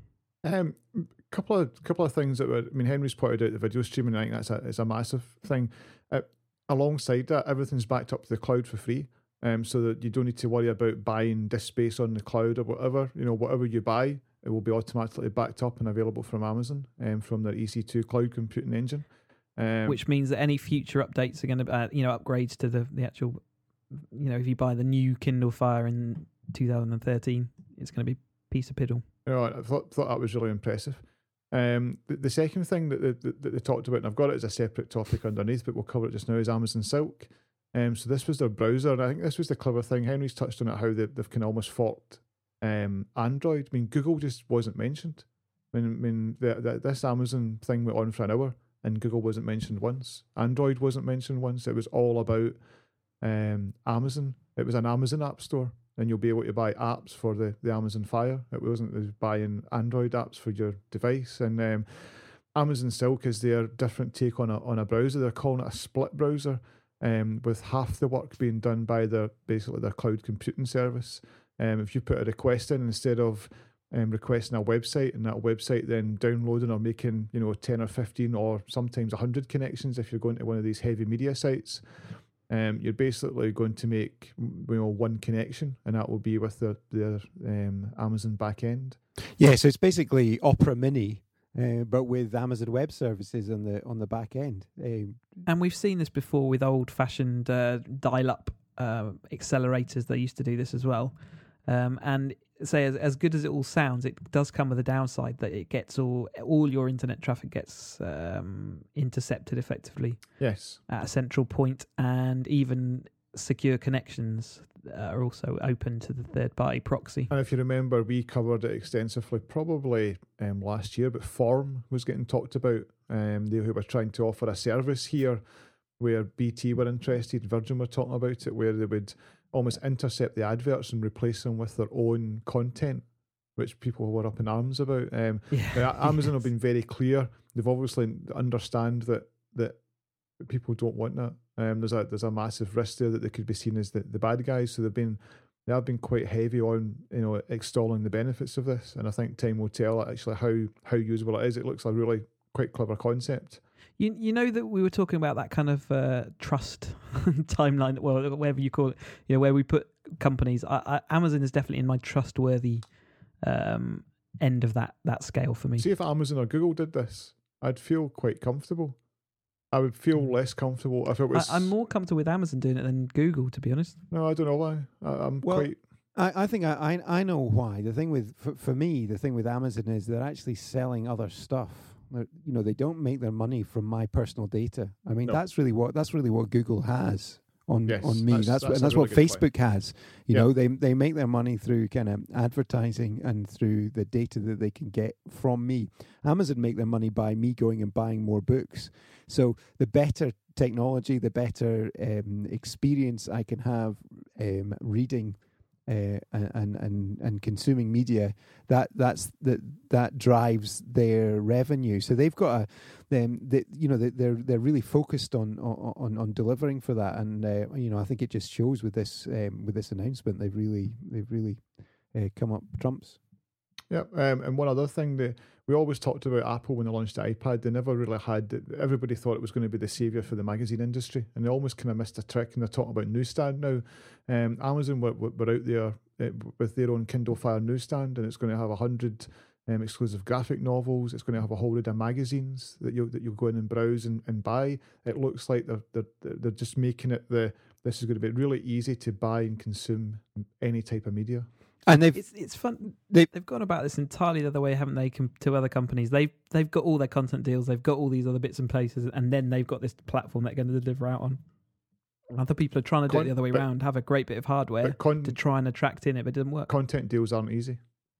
Um, couple of couple of things that were. I mean, Henry's pointed out the video streaming. I think that's a is a massive thing. Uh, alongside that, everything's backed up to the cloud for free. Um, so that you don't need to worry about buying disk space on the cloud or whatever. You know, whatever you buy, it will be automatically backed up and available from Amazon and um, from their E C two cloud computing engine. Um, Which means that any future updates are going to, uh, you know, upgrades to the, the actual, you know, if you buy the new Kindle Fire in two thousand thirteen, it's going to be a piece of piddle. You know, I thought thought that was really impressive. Um, the, the second thing that they, that, that they talked about, and I've got it as a separate topic underneath, but we'll cover it just now, is Amazon Silk. Um, so this was their browser, and I think this was the clever thing. Henry's touched on it, how they, they've kind of almost forked um, Android. I mean, Google just wasn't mentioned. I mean, I mean the, the, this Amazon thing went on for an hour, and Google wasn't mentioned once. Android wasn't mentioned once. It was all about um, Amazon. It was an Amazon app store, and you'll be able to buy apps for the, the Amazon Fire. It wasn't it was buying Android apps for your device. And um, Amazon Silk is their different take on a on a browser. They're calling it a split browser, um, with half the work being done by their basically their cloud computing service. Um, if you put a request in, instead of um, requesting a website, and that website then downloading or making, you know, ten or fifteen or sometimes one hundred connections if you're going to one of these heavy media sites. Um, you're basically going to make, you know, one connection, and that will be with the their um, Amazon backend. Yeah, so it's basically Opera Mini, uh, but with Amazon Web Services on the on the back end. Um, And we've seen this before with old-fashioned uh, dial-up uh, accelerators. They used to do this as well. Um, and say, as, as good as it all sounds, it does come with a downside that it gets all all your internet traffic gets um, intercepted effectively. Yes, at a central point, and even secure connections uh, are also open to the third-party proxy. and if you remember, we covered it extensively probably um, last year, but Form was getting talked about. Um, they were trying to offer a service here where B T were interested, Virgin were talking about it, where they would almost intercept the adverts and replace them with their own content, which people were up in arms about. Um, Yeah. Amazon have been very clear. They've obviously understand that that people don't want that. Um, there's a there's a massive risk there that they could be seen as the, the bad guys. So they've been they have been quite heavy on, you know, extolling the benefits of this. And I think time will tell actually how how usable it is. It looks like a really quite clever concept. You you know that we were talking about that kind of uh, trust timeline, well, whatever you call it, you know, where we put companies. I, I, Amazon is definitely in my trustworthy um, end of that that scale for me. See, if Amazon or Google did this, I'd feel quite comfortable. I would feel less comfortable if it was. I, I'm more comfortable with Amazon doing it than Google, to be honest. No, I don't know why. I, I'm Well, quite. I, I think I, I I know why. The thing with for, for me, the thing with Amazon is they're actually selling other stuff. They're, you know, they don't make their money from my personal data. I mean, No. that's really what that's really what Google has on Yes, on me. that's- That's that's what a that's really what good point. Facebook has. You Yeah. know, they they make their money through kind of advertising and through the data that they can get from me. Amazon make their money by me going and buying more books. So the better technology, the better um, experience I can have um, reading uh, and and and consuming media, that that's that that drives their revenue. So they've got a them they, you know they, they're they're really focused on on on delivering for that, and uh, you know I think it just shows with this um, with this announcement they've really they've really uh, come up trumps. Yeah, um, and one other thing that we always talked about Apple when they launched the iPad, they never really had. Everybody thought it was going to be the savior for the magazine industry, and they almost kind of missed a trick. And they're talking about newsstand now. Um, Amazon were, were out there uh, with their own Kindle Fire newsstand, and it's going to have a hundred um, exclusive graphic novels. It's going to have a whole load of magazines that you that you'll go in and browse and, and buy. It looks like they're they're they're just making it the. This is going to be really easy to buy and consume any type of media. And they've It's it's fun. They- They've gone about this entirely the other way, haven't they? Com- to other companies, they've they've got all their content deals, they've got all these other bits and places, and then they've got this platform they're going to deliver out on. Other people are trying to do Con- it the other way but- around, have a great bit of hardware But con- to try and attract in it, but it doesn't work. content deals aren't easy.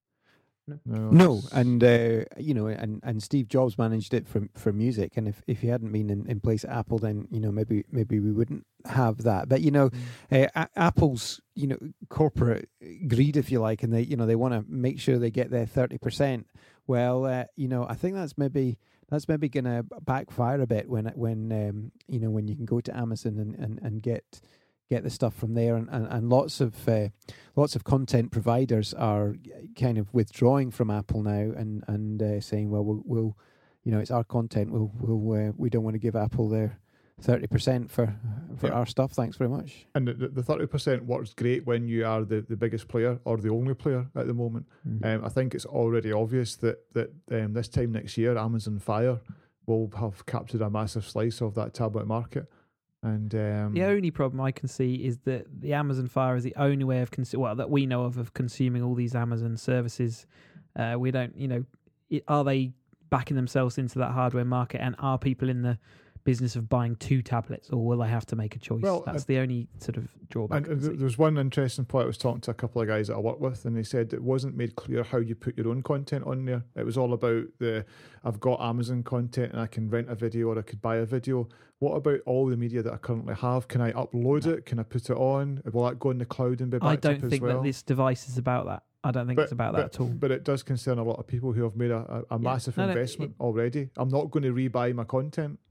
No. No, it's- and uh, you know, and, and Steve Jobs managed it for for music, and if, if he hadn't been in, in place at Apple, then you know maybe maybe we wouldn't have that. But you know, uh, A- Apple's you know corporate greed, if you like, and they you know they want to make sure they get their thirty percent. Well, uh, you know, I think that's maybe that's maybe going to backfire a bit when when um, you know when you can go to Amazon and, and, and get. get the stuff from there, and, and, and lots of uh, lots of content providers are kind of withdrawing from Apple now and and uh, saying, well, we'll, we'll, you know, it's our content. We'll, we'll uh, we don't want to give Apple their thirty percent for for Yeah. our stuff. Thanks very much. And the, the thirty percent works great when you are the, the biggest player or the only player at the moment. Mm. Um, I think it's already obvious that that um, this time next year, Amazon Fire will have captured a massive slice of that tablet market. And um, The only problem I can see is that the Amazon Fire is the only way of consu- well that we know of of consuming all these Amazon services. Uh, we don't, you know, it, are they backing themselves into that hardware market, and are people in the business of buying two tablets, or will they have to make a choice? Well, That's uh, the only sort of drawback. And I can th- see. there was one interesting point. I was talking to a couple of guys that I work with, and they said it wasn't made clear how you put your own content on there. It was all about the, I've got Amazon content and I can rent a video or I could buy a video. What about all the media that I currently have? Can I upload it? Can I put it on? Will that go in the cloud and be I backed up don't as think well? that this device is about that. I don't think But- it's about but, that at all. But it does concern a lot of people who have made a, a, a massive No, no, investment already. I'm not going to rebuy my content.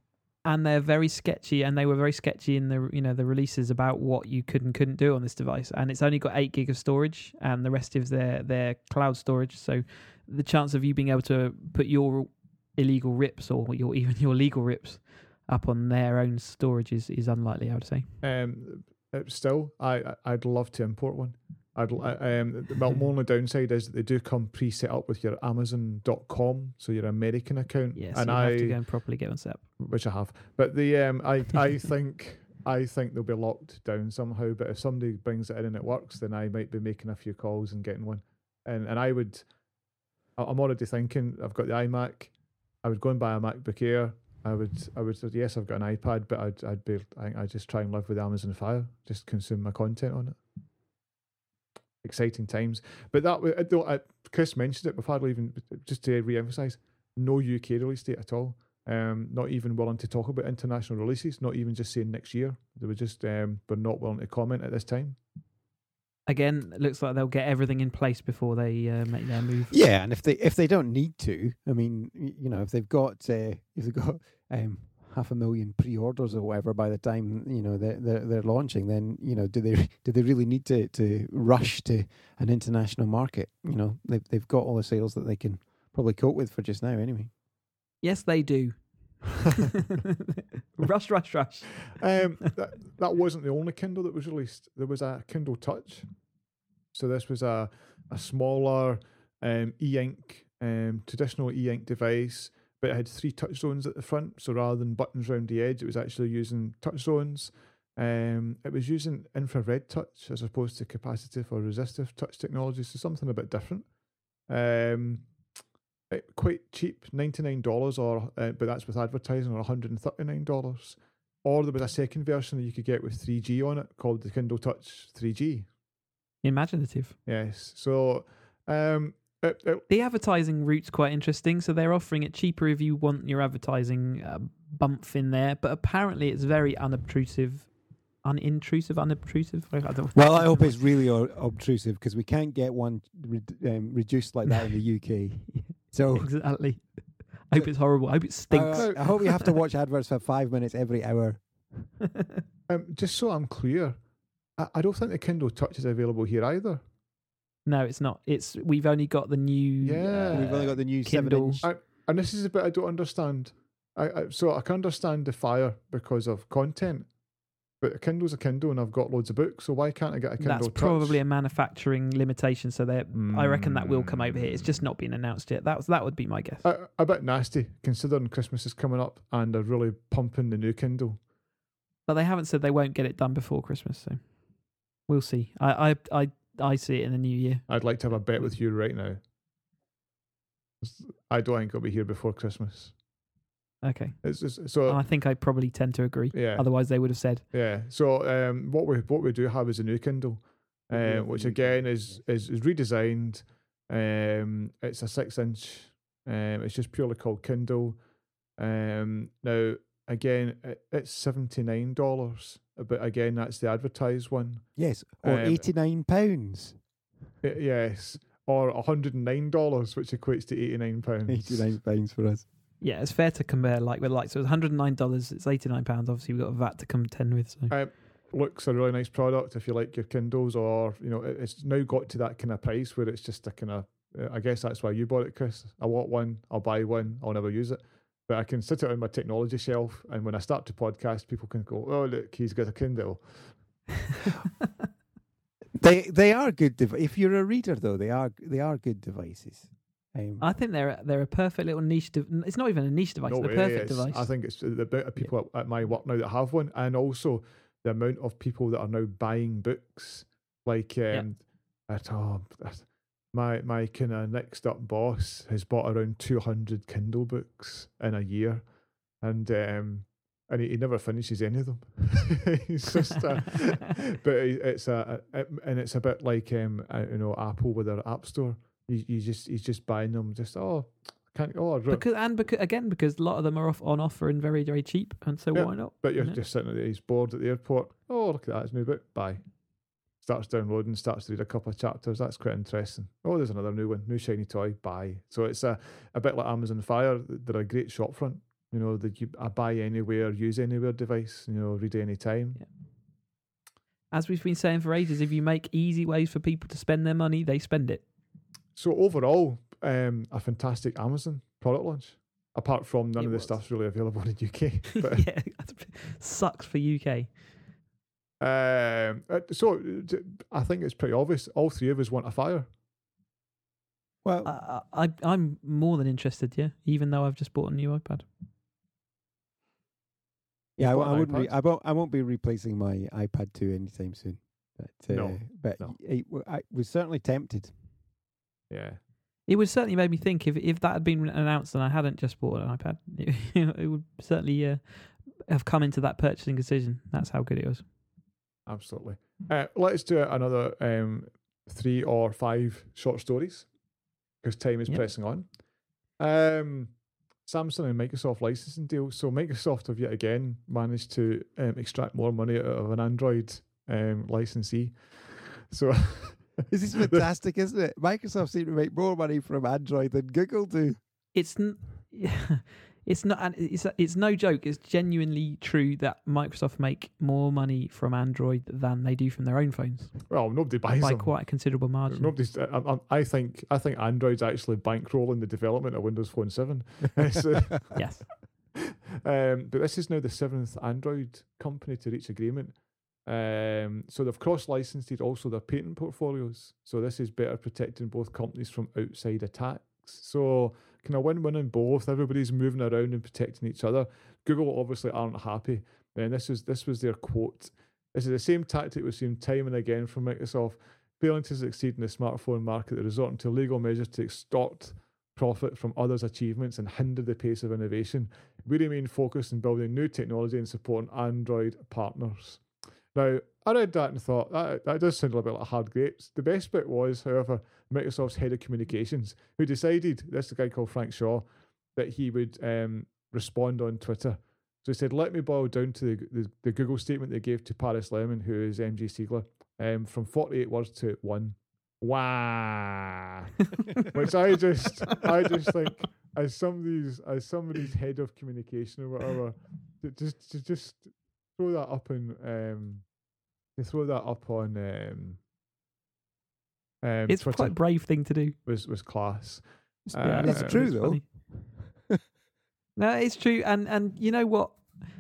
and they're very sketchy, and they were very sketchy in the you know the releases about what you could and couldn't do on this device. And it's only got eight gig of storage, and the rest is their their cloud storage. So the chance of you being able to put your illegal rips or your even your legal rips up on their own storage is, is unlikely, I would say. Um, uh, still, I I- I'd love to import one. I'd l- I- um the my only downside is that they do come pre-set up with your Amazon dot com, so your American account, Yes, and you I have to go and properly get one set up. which I have. But the um, I I think I think they'll be locked down somehow. But if somebody brings it in and it works, then I might be making a few calls and getting one. And and I would, I- I'm already thinking. I've got the iMac. I would go and buy a MacBook Air. I would I would yes, I've got an iPad, but I'd I'd be I think I'd just try and live with Amazon Fire, just consume my content on it. Exciting times. But that wa- I don't- I- Chris mentioned it before. I'd even just to re-emphasize, no U K release date at all. Um, not even willing to talk about international releases. Not even just saying next year. They were just um, they're not willing to comment at this time. Again, it looks like they'll get everything in place before they uh, make their move. Yeah, and if they if they don't need to, I mean, y- you know, if they've got uh, if they've got um, half a million pre-orders or whatever by the time you know they're they're, they're launching, then you know, do they do they really need to, to rush to an international market? You know, they've they've got all the sales that they can probably cope with for just now, anyway. Yes, they do. rush, rush, rush. Um, that, that wasn't the only Kindle that was released. There was a Kindle Touch. So this was a a smaller um, e-ink, um, traditional e-ink device, but it had three touch zones at the front. So rather than buttons around the edge, it was actually using touch zones. Um, it was using infrared touch as opposed to capacitive or resistive touch technology. So something a bit different. Um, it, quite cheap, ninety-nine dollars, or uh, but that's with advertising, or one hundred thirty-nine dollars. Or there was a second version that you could get with three G on it called the Kindle Touch three G. Imaginative. Yes. So um, it, it, The advertising route's quite interesting. So they're offering it cheaper if you want your advertising uh, bump in there, but apparently it's very unobtrusive, unintrusive, unobtrusive. I don't Well, I hope it's really o- obtrusive because we can't get one re- um, reduced like that in the U K. So exactly. I hope it's horrible. I hope it stinks. uh, I hope you have to watch adverts for five minutes every hour. um, just so I'm clear, I, I don't think the Kindle Touch is available here either. No, it's not. It's we've only got the new. Yeah. uh, We've only got the new Kindle. seven inch. I, and this is a bit I don't understand. I, I so I can understand the Fire because of content, but a Kindle's a Kindle, and I've got loads of books. So why can't I get a Kindle That's Touch? probably a manufacturing limitation. So they, I reckon that will come over here. It's just not been announced yet. That was that would be my guess. a, a bit nasty considering Christmas is coming up and they're really pumping the new Kindle. But they haven't said they won't get it done before Christmas. So we'll see. I I I, I see it in the new year. I'd like to have a bet with you right now. I don't think it'll be here before Christmas. Okay. It's just, so I think I probably tend to agree. yeah. Otherwise, they would have said. Yeah. So um, what we what we do have is a new Kindle, uh, Yeah, which new again is, is is redesigned. Um, it's a six inch. Um, it's just purely called Kindle. Um, now again, it, it's seventy nine dollars, but again, that's the advertised one. Yes, or Um, eighty-nine pounds. Y- yes, or one hundred and nine dollars, which equates to eighty nine pounds. eighty-nine pounds for us. Yeah, it's fair to compare like with like. So it's one hundred nine dollars. It's eighty nine pounds. Obviously, we've got a V A T to contend with. So Um, looks a really nice product if you like your Kindles, or you know, it, it's now got to that kind of price where it's just a kind of. Uh, I guess that's why you bought it, Chris. I want one. I'll buy one. I'll never use it, but I can sit it on my technology shelf, and when I start to podcast, people can go, "Oh, look, he's got a Kindle." They they are good. Dev- if you're a reader, though, they are they are good devices. Um, I think they're they're a perfect little niche. De- it's not even a niche device. No It's a way, perfect it's- device. I think it's the amount of people at, at my work now that have one, and also the amount of people that are now buying books. Like, um, at oh, at- my my kind of next up boss has bought around two hundred Kindle books in a year, and um, and he, he never finishes any of them. He's just, a, but he- it's a, a and it's a bit like um, uh, you know, Apple with their App Store. You, you just he's just buying them. Just oh, can't oh, I'd re- because and because again because a lot of them are off on offer and very very cheap, and so Yeah, why not? But you're you know? just sitting at he's bored at the airport. Oh, look at that, it's a new book. Buy. Starts downloading, starts to read a couple of chapters. That's quite interesting. Oh, there's another new one, new shiny toy. Buy. So it's a, a bit like Amazon Fire. They're a great shop front. You know, the you, a buy anywhere, use anywhere device. You know, read anytime. Yeah. As we've been saying for ages, if you make easy ways for people to spend their money, they spend it. So overall, um, a fantastic Amazon product launch. Apart from none It of the was. stuff's really available in U K. But, Yeah, sucks for U K. um, uh, so d- I think it's pretty obvious. All three of us want a Fire. Well, I, I, I'm more than interested, yeah, even though I've just bought a new iPad. yeah, I, bought I an wouldn't. Re- iPad? I won't. I won't be replacing my iPad two anytime soon. But uh, No, but no. I, I was certainly tempted. Yeah. It would certainly made me think if if that had been announced and I hadn't just bought an iPad, it, it would certainly uh, have come into that purchasing decision. That's how good it was. Absolutely. Uh, let's do another um, three or five short stories because time is Yep. pressing on. Um, Samsung and Microsoft licensing deal. So Microsoft have yet again managed to um, extract more money out of an Android um, licensee. So This is fantastic, isn't it? Microsoft seem to make more money from Android than Google do. It's n- it's not and it's it's no joke. It's genuinely true that Microsoft make more money from Android than they do from their own phones well, nobody buys by them. quite a considerable margin. Nobody's. I, I, I think. I think Android's actually bankrolling the development of Windows Phone Seven. So, Yes. um, but this is now the seventh Android company to reach agreement. Um, so they've cross-licensed also their patent portfolios. So this is better protecting both companies from outside attacks. So kind of win-win in both. Everybody's moving around and protecting each other. Google obviously aren't happy, and this was this was their quote. This is the same tactic we've seen time and again from Microsoft, failing to succeed in the smartphone market. They're resorting to legal measures to extort profit from others' achievements and hinder the pace of innovation. We remain focused on building new technology and supporting Android partners. Now, I read that and thought, that, that does sound a little bit like hard grapes. The best bit was, however, Microsoft's head of communications, who decided, this is a guy called Frank Shaw, that he would um, respond on Twitter. So he said, let me boil down to the, the, the Google statement they gave to Paris Lemon, who is M G Siegler, um, from forty-eight words to one. Wow. Which I just, I just think, as somebody's, as somebody's head of communication or whatever, to just, to just throw that up on, um, to throw that up on, um, um, It's Twitter quite a brave thing to do. was was class. Yeah, Uh, It's it true is though. funny. No, it's true, and and you know what?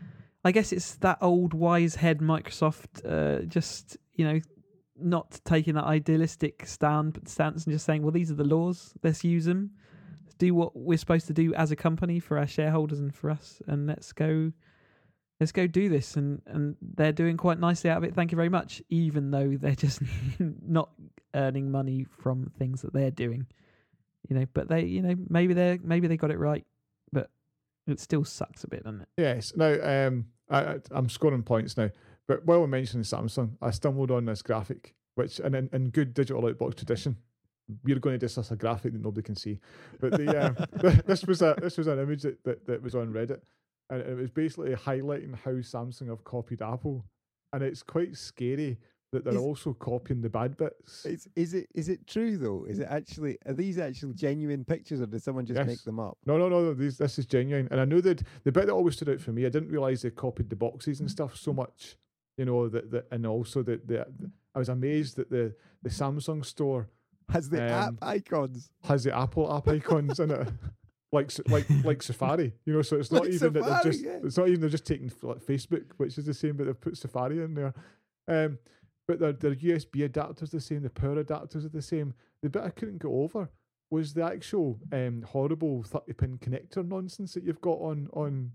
I guess it's that old wise head Microsoft, uh, just you know, not taking that idealistic stand stance and just saying, well, these are the laws. Let's use them. Let's do what we're supposed to do as a company for our shareholders and for us, and let's go. Let's go do this, and, and they're doing quite nicely out of it. Thank you very much. Even though they're just not earning money from things that they're doing, you know. But they, you know, maybe they maybe they got it right, but it still sucks a bit, doesn't it? Yes. Now, um, I, I, I'm scoring points now. But while we're mentioning Samsung, I stumbled on this graphic, which, and in, in good digital outbox tradition, we're going to discuss a graphic that nobody can see. But the um, this was a this was an image that, that, that was on Reddit, and it was basically highlighting how Samsung have copied Apple, and it's quite scary that they're Is- also copying the bad bits. Is, is it is it true though? Is it actually are these actual genuine pictures or did someone just Yes. make them up? No, no, no, no. These, this is genuine, and I know that the bit that always stood out for me, I didn't realize they copied the boxes and stuff so much. You know that, that and also that the, I was amazed that the the Samsung store Has the app Um, icons? has the Apple app icons in it, like s- like like Safari. You know, so it's not Like even that Safari, they're just yeah. it's not even they're just taking f- like Facebook, which is the same, but they've put Safari in there. Um, but their their U S B adapters the same, the power adapters are the same. The bit I couldn't get over was the actual um horrible thirty pin connector nonsense that you've got on on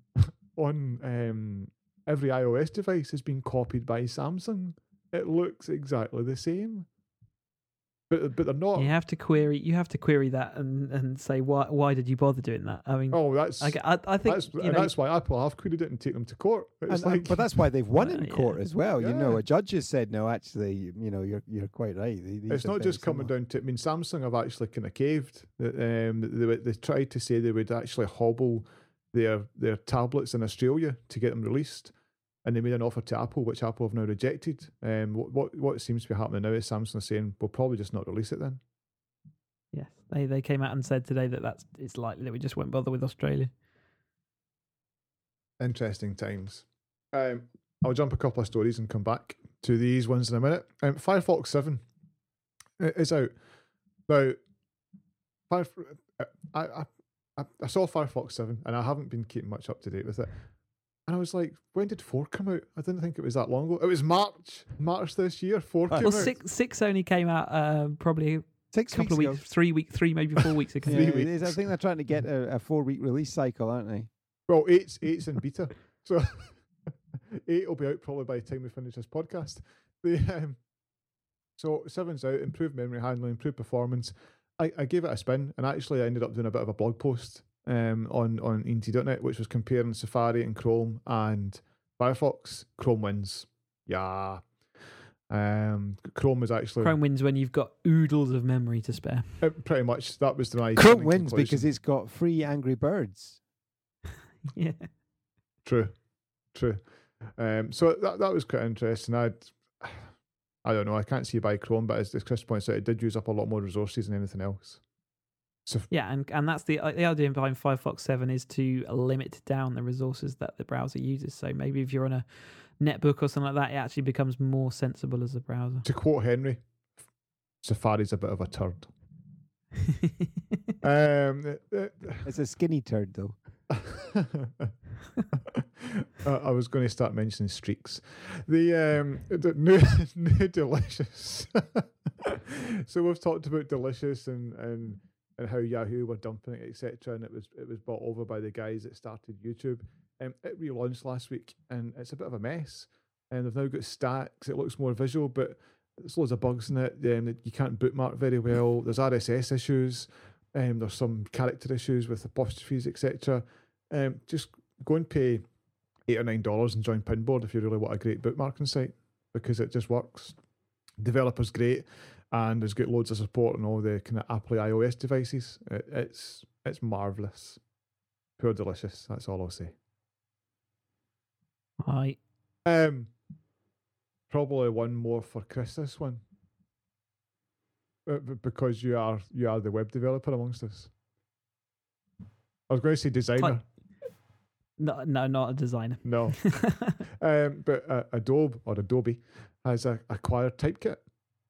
on um every iOS device has been copied by Samsung. It looks exactly the same. But but they're not. You have to query. You have to query that and, and say why why did you bother doing that? I mean, Oh, that's I, I, I think that's you and know, that's why Apple have queried it and taken them to court. It's And, uh, like, but that's why they've won Uh, in yeah. court as well. You know, Yeah. a judge has said no. Actually, you know, you're you're quite right. These it's are not very just coming similar. down to. I mean, Samsung have actually kind of caved. That um, they would- they tried to say they would actually hobble their their tablets in Australia to get them released, and they made an offer to Apple, which Apple have now rejected. Um, what what, what seems to be happening now is Samsung saying we'll probably just not release it then. yes, they they came out and said today that that's it's likely that we just won't bother with Australia. Interesting times. Um, I'll jump a couple of stories and come back to these ones in a minute. Um, Firefox seven is out now. Fire, I, I I I saw Firefox seven, and I haven't been keeping much up to date with it. And I was like, when did four come out? I didn't think it was that long ago. It was March, March this year. Four came Well, out. six six only came out uh, probably Six a couple of weeks weeks, ago. three weeks, three maybe four weeks ago. Three Yeah, it weeks. is. I think they're trying to get a, a four-week release cycle, aren't they? Well, eight's eight's in beta, so eight will be out probably by the time we finish this podcast. The um, so seven's out, improved memory handling, improved performance. I, I gave it a spin, and actually I ended up doing a bit of a blog post um on on E N T dot net, which was comparing Safari and Chrome and Firefox. Chrome wins, yeah. Um, Chrome was actually Chrome wins when you've got oodles of memory to spare. uh, pretty much that was the right. Chrome wins because it's got free Angry Birds. Yeah. True, true. Um, so that that was quite interesting. I'd, I don't know. I can't see by Chrome, but as, as Chris points out, it did use up a lot more resources than anything else. So Yeah, and, and that's the uh, the idea behind Firefox seven is to limit down the resources that the browser uses. So maybe if you're on a netbook or something like that, it actually becomes more sensible as a browser. to quote Henry, Safari's a bit of a turd. Um, uh, It's a skinny turd, though. uh, I was going to start mentioning streaks. The um, the new new Delicious. So we've talked about Delicious and and and how Yahoo were dumping it, et cetera. And it was it was bought over by the guys that started YouTube. Um, it relaunched last week, and it's a bit of a mess. And they've now got stacks. It looks more visual, but there's loads of bugs in it. Um, you can't bookmark very well. There's R S S issues. Um, there's some character issues with apostrophes, et cetera. Um, just go and pay eight or nine dollars and join Pinboard if you really want a great bookmarking site, because it just works. Developer's great, and there's got loads of support on all the kind of Apple iOS devices. It, it's it's marvelous, pure delicious. That's all I'll say. I Um, probably one more for Chris. This one, uh, b- because you are you are the web developer amongst us. I was going to say designer. Type- no, no, not a designer. No, um, but uh, Adobe or Adobe has a, acquired Typekit.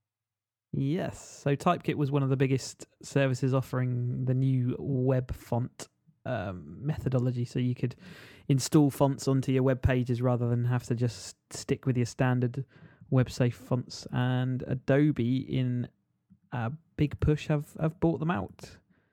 Yes. So Typekit was one of the biggest services offering the new web font um, methodology. So you could install fonts onto your web pages rather than have to just stick with your standard web safe fonts. And Adobe, in a big push, have, have bought them out.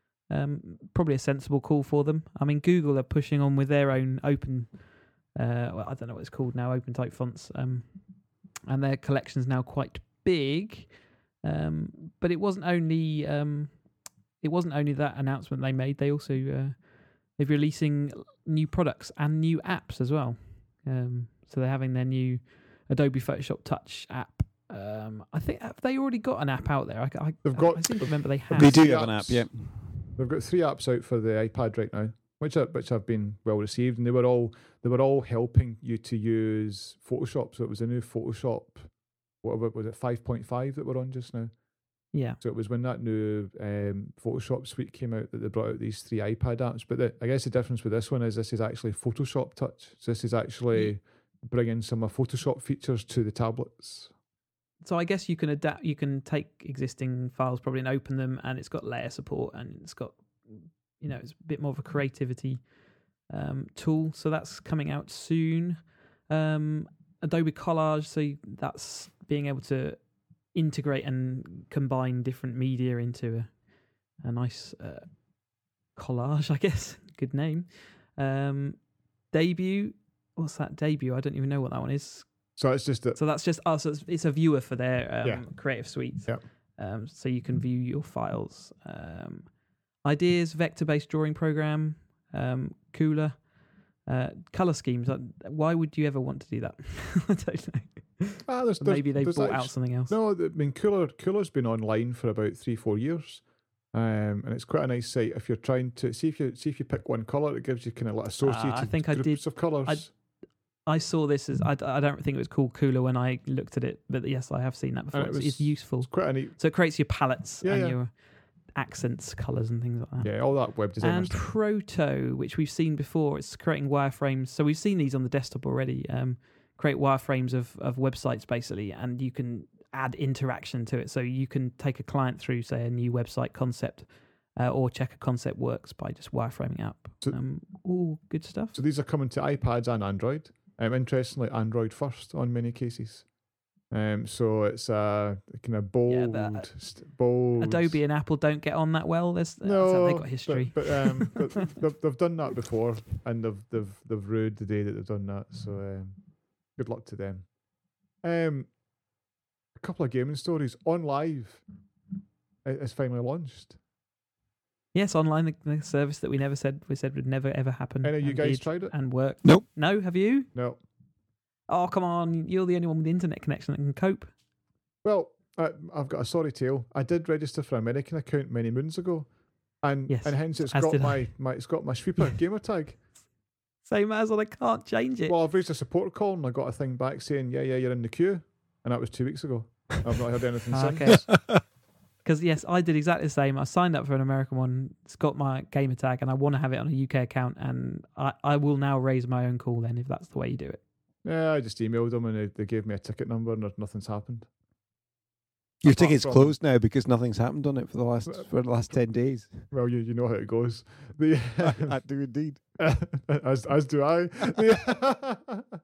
Um, probably a sensible call for them. I mean, Google are pushing on with their own open, uh, well, I don't know what it's called now, open type fonts. Um, and their collection's now quite big. Um, but it wasn't only um, it wasn't only that announcement they made. They also uh, they're releasing new products and new apps as well. Um, so they're having their new Adobe Photoshop Touch app. Um, I think have they already got an app out there? I, I, They've got- I seem to remember they have. They do Three have an app, apps. yeah. We've got three apps out for the iPad right now, which are, which have been well received, and they were all they were all helping you to use Photoshop. So it was a new Photoshop, whatever was it, five point five that we're on just now. Yeah. So it was when that new um, Photoshop suite came out that they brought out these three iPad apps. But the, I guess the difference with this one is this is actually Photoshop Touch. So this is actually bringing some of Photoshop features to the tablets. So I guess you can adapt. You can take existing files probably and open them, and it's got layer support, and it's got, you know, it's a bit more of a creativity um, tool. So that's coming out soon. Um, Adobe Collage, so that's being able to integrate and combine different media into a, a nice uh, collage, I guess. Good name. Um, Debut. What's that? Debut. I don't even know what that one is. So it's just that So that's just oh, so it's, it's a viewer for their um, Yeah. Creative Suite. Yeah. Um, so you can view your files. Um, ideas, vector-based drawing program, um, Cooler, uh, color schemes. Uh, Why would you ever want to do that? I don't know. ah, there's, But there's, maybe they've there's bought actu- out something else. No, I mean Cooler Cooler's been online for about three four years. Um, and it's quite a nice site if you're trying to see if you see if you pick one color, it gives you kind of like associated think I groups did- of colors. I saw this as I, I don't think it was called Cooler when I looked at it, but yes, I have seen that before. it It's, was- it's useful. It's quite a neat. So it creates your palettes Yeah, and yeah. your. accents, colours, and things like that. Yeah, all that web design And stuff. Proto, which we've seen before, it's creating wireframes. So we've seen these on the desktop already. Um, create wireframes of, of websites basically, and you can add interaction to it. So you can take a client through, say, a new website concept, uh, or check a concept works by just wireframing it up. So- um, all good stuff. So these are coming to iPads and Android. Um, interestingly, Android first on many cases. Um, so it's a kind of bold, Yeah, but, st- bold. Adobe and Apple don't get on that well. There's, No, so they've got history. But, but, um, but they've, they've done that before, and they've they've they've rued the day that they've done that. So um, good luck to them. Um, a couple of gaming stories. On Live is finally launched. Yes, online, the, the service that we never said we said would never ever happen. Any of you and guys did tried it? and worked? Nope. No, have you? No. Oh, come on. You're the only one with the internet connection that can cope. Well, I, I've got a sorry tale. I did register for an American account many moons ago, and Yes, and hence it's as got did I. my, my it's got my sweeper gamer tag. Same as, well, I can't change it. Well, I've raised a support call and I got a thing back saying, yeah, yeah, you're in the queue, and that was two weeks ago. I've not heard anything Okay. since. Because, yes, I did exactly the same. I signed up for an American one. It's got my gamer tag, and I want to have it on a U K account. And I, I will now raise my own call then, if that's the way you do it. Yeah, I just emailed them and they, they gave me a ticket number and there's- nothing's happened. Your Apart ticket's from- closed now because nothing's happened on it for the last for the last ten days. Well, you you know how it goes. The I do indeed. as as do I. The,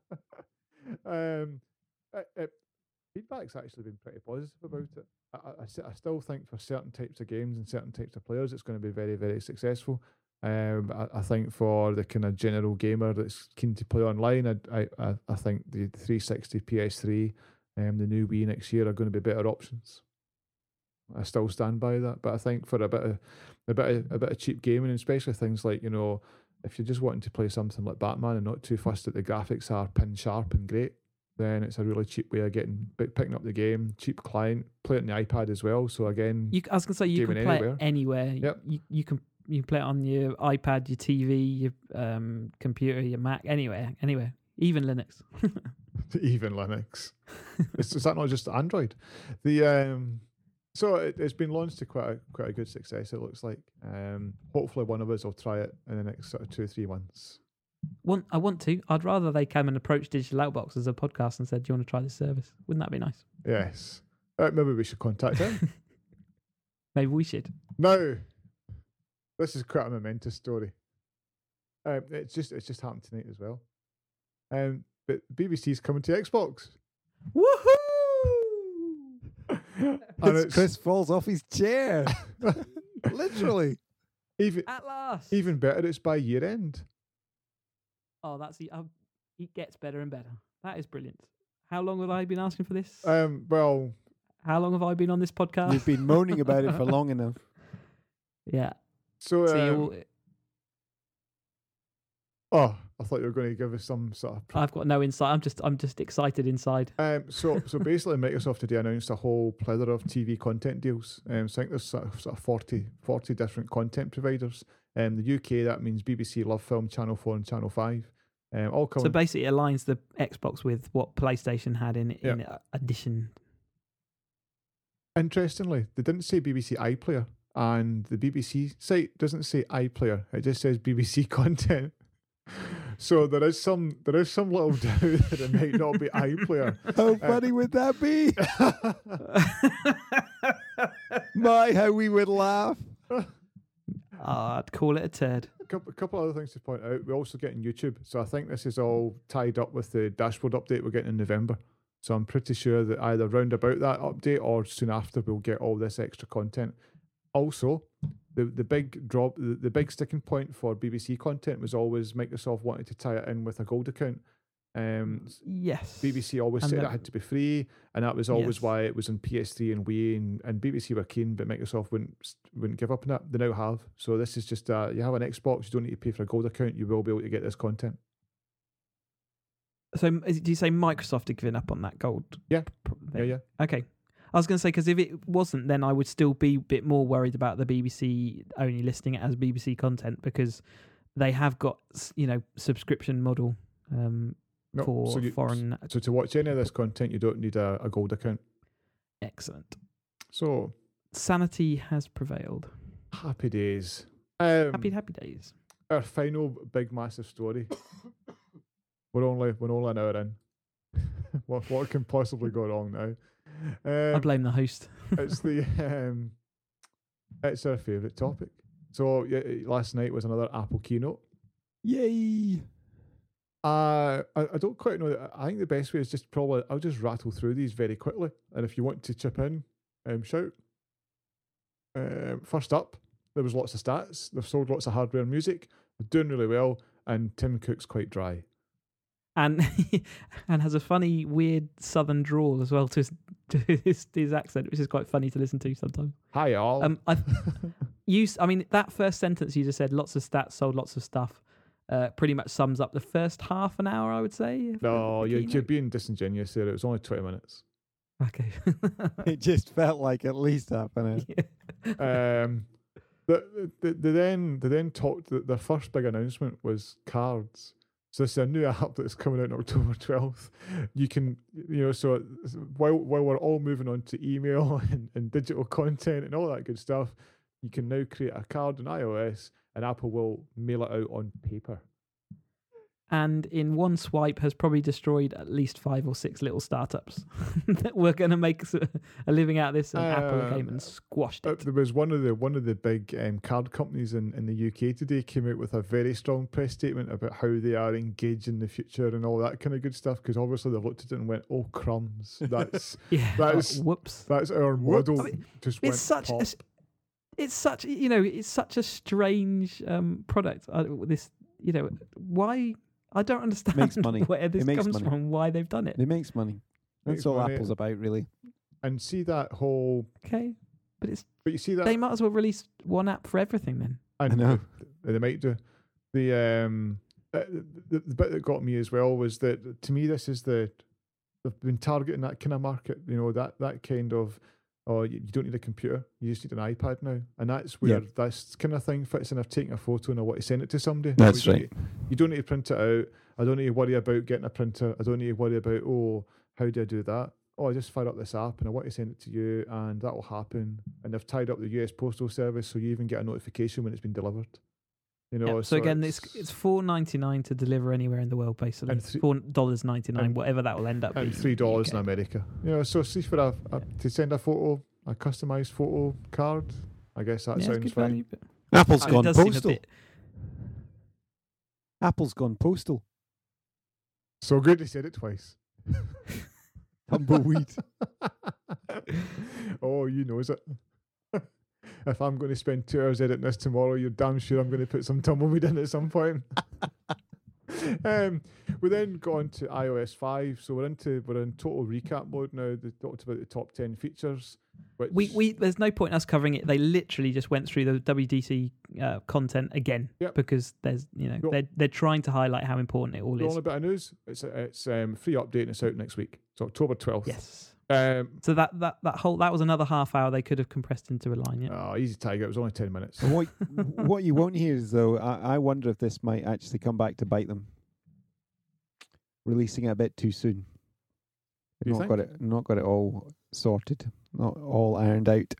um, it, it, feedback's actually been pretty positive about it. I, I, I s- I still think for certain types of games and certain types of players, it's going to be very very successful. Um, but I, I think for the kind of general gamer that's keen to play online, I I, I, I think the three sixty, P S three, um, the new Wii next year are going to be better options. I still stand by that, but I think for a bit of a bit of, a bit of cheap gaming, especially things like, you know, if you're just wanting to play something like Batman and not too fussed that the graphics are pin sharp and great, then it's a really cheap way of getting picking up the game. Cheap client, play it on the iPad as well. So again, You, I was going to say, you can Gaming play anywhere. it anywhere. Yep. You, you can you can play it on your iPad, your T V, your um, computer, your Mac, anywhere, anywhere, even Linux. even Linux. is, is that not just Android? The um, so it, it's been launched to quite a, quite a good success. It looks like. Um, hopefully one of us will try it in the next sort of two or three months. Want, I want to. I'd rather they came and approached Digital Outbox as a podcast and said, "Do you want to try this service?" Wouldn't that be nice? Yes. Uh, maybe we should contact them. Maybe we should. Now, this is quite a momentous story. Um, it's just it's just happened tonight as well. Um, but B B C's coming to Xbox. Woohoo! And It's it's Chris falls off his chair. Literally. even At last. even better. It's by year end. Oh, that's the. Uh, it gets better and better. That is brilliant. How long have I been asking for this? Um, well, How long have I been on this podcast? You've been moaning about it for long enough. Yeah. so So um, you'll, oh, I thought you were going to give us some sort of. I've got no insight. I'm just I'm just excited inside. Um, so so basically, Microsoft today announced a whole plethora of T V content deals. Um, so I think there's sort of, sort of forty, forty different content providers. Um, the U K, that means B B C, Love Film, Channel Four, and Channel Five. Um, all coming. So basically, it aligns the Xbox with what PlayStation had in Yeah. in addition. Interestingly, they didn't say B B C iPlayer, and the B B C site doesn't say iPlayer. It just says B B C content. So there is some there is some little doubt that it might not be iPlayer. How funny would that be? My, how we would laugh. Ah, I'd call it a turd. A couple, a couple other things to point out. We're also getting YouTube, so I think this is all tied up with the dashboard update we're getting in November. So I'm pretty sure that either round about that update or soon after we'll get all this extra content. Also, the the big drop, the, the big sticking point for B B C content was always Microsoft wanted to tie it in with a gold account. Um, Yes. B B C always And said the- it had to be free, and that was always Yes. why it was on P S three and Wii, and, and B B C were keen, but Microsoft wouldn't wouldn't give up on that. They now have. So this is just uh, you have an Xbox, you don't need to pay for a gold account, you will be able to get this content. So is it- do you say Microsoft had given up on that gold? Yeah. pr- Yeah, thing? yeah. Okay. I was going to say, because if it wasn't, then I would still be a bit more worried about the B B C only listing it as B B C content, because they have got, s- you know, subscription model um, No, for so you- foreign. So to watch any of this content, you don't need a, a gold account. Excellent. So Sanity has prevailed. Happy days. Um, Happy, happy days. Our final big massive story. we're only we're only an hour in. what what can possibly go wrong now? Um, I blame the host. it's the um, it's our favourite topic. So yeah, last night was another Apple keynote. Yay! Uh, I, I don't quite know. I think the best way is just probably I'll just rattle through these very quickly, and if you want to chip in, um, shout. Um, first up, there was lots of stats. They've sold lots of hardware and music. They're doing really well, and Tim Cook's quite dry. And and has a funny, weird southern drawl as well to his, to his, to his accent, which is quite funny to listen to sometimes. Hi all. Um, I, you, I mean, that first sentence you just said, lots of stats, sold lots of stuff, uh, pretty much sums up the first half an hour, I would say. no, you're, you're being disingenuous there. It was only twenty minutes. Okay. It just felt like at least half an hour. Yeah. Um, the, the, the then they then talked. The, their first big announcement was cards. So this is a new app that's coming out on October twelfth. You can, you know, so while while we're all moving on to email and, and digital content and all that good stuff, you can now create a card on iOS, and Apple will mail it out on paper. And in one swipe has probably destroyed at least five or six little startups that were going to make a living out of this, and uh, Apple came and squashed it. There was one of the one of the big um, card companies in, in the U K today came out with a very strong press statement about how they are engaged in the future and all that kind of good stuff, because obviously they've looked at it and went, "Oh crumbs, that's yeah, that's oh, whoops, that's our model." I mean, just it's went such pop. a, it's such you know it's such a strange um, product. Uh, this you know why. I don't understand Makes money. where this It makes comes money. from, why they've done it. It makes money. That's Makes all money. Apple's about, really. And see that whole, Okay, but it's but you see that they might as well release one app for everything then. and I know. They, they might do. The um uh, the, the bit that got me as well was that to me this is the they've been targeting that kind of market. You know that that kind of. Oh, you, you don't need a computer. You just need an iPad now, and that's where Yeah. this kind of thing fits in. I've taken a photo and I want to send it to somebody. That's you right. Don't need, you don't need to print it out. I don't need to worry about getting a printer. I don't need to worry about oh, how do I do that? Oh, I just fire up this app and I want to send it to you, and that will happen. And they've tied up the U S Postal Service, so you even get a notification when it's been delivered. You know. Yeah, so, again, it's it's four ninety nine to deliver anywhere in the world, basically. And three- Four dollars ninety nine, and- whatever that will end up being. and three dollars in Okay. America. You know, so see for a, a to send a photo, a customized photo card. I guess that Yeah, it's sounds good fine. value, but Apple's it gone does seem a postal. bit- Apple's gone postal. So good they said it twice. Tumbleweed. Oh, you knows it. If I'm going to spend two hours editing this tomorrow, you're damn sure I'm going to put some tumbleweed in at some point. um, we then got on to iOS five, so we're into we're in total recap mode now. They talked about the top ten features. Which We we there's no point in us covering it. They literally just went through the W D C uh, content again Yep. because there's you know Yep. they're they're trying to highlight how important it all the is. only bit of news, it's it's um, free update and it's out next week. So October twelfth. Yes. Um, So that, that that whole that was another half hour they could have compressed into a line. Yeah. oh, easy tiger. It was only ten minutes. And what what you won't hear is though, I, I wonder if this might actually come back to bite them. Releasing it a bit too soon. Do you Not think? got it not got it all sorted. Not all ironed out.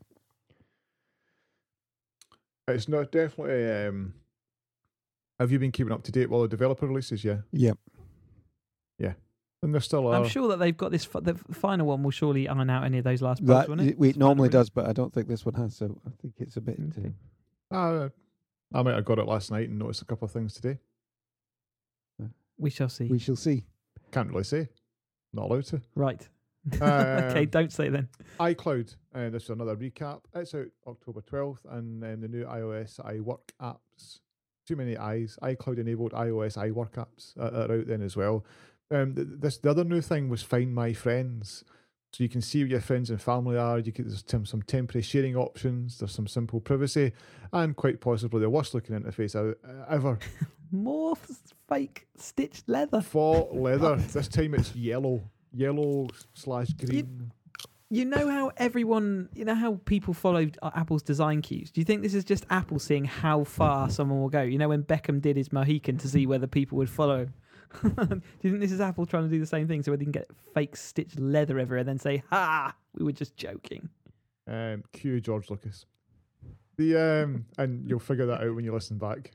It's not definitely. Um, have you been keeping up to date with all the developer releases? Yeah, Yep. and there's still. I'm are. sure that they've got this. f- The final one will surely iron out any of those last That bugs, won't it? it, it It's final normally release. does, but I don't think this one has, so I think it's a bit Okay. uh, Uh, I might have got it last night and noticed a couple of things today. We shall see. we shall see. Can't really say. Not allowed to. Right. okay, Um, don't say then. iCloud. Uh, this is another recap. It's out October twelfth, and um, the new iOS iWork apps. Too many I's. iCloud enabled iOS iWork apps are, are out then as well. Um, th- this the other new thing was Find My Friends. So you can see where your friends and family are. You can, there's tem- some temporary sharing options. There's some simple privacy, and quite possibly the worst looking interface uh, ever. More f- fake stitched leather. For leather. This time it's yellow, yellow slash green. You know how everyone, you know how people followed uh, Apple's design cues? Do you think this is just Apple seeing how far someone will go? You know when Beckham did his Mohican to see whether people would follow? Do you think this is Apple trying to do the same thing so they can get fake stitched leather everywhere and then say, ha, we were just joking? Um, cue George Lucas. The um, and you'll figure that out when you listen back.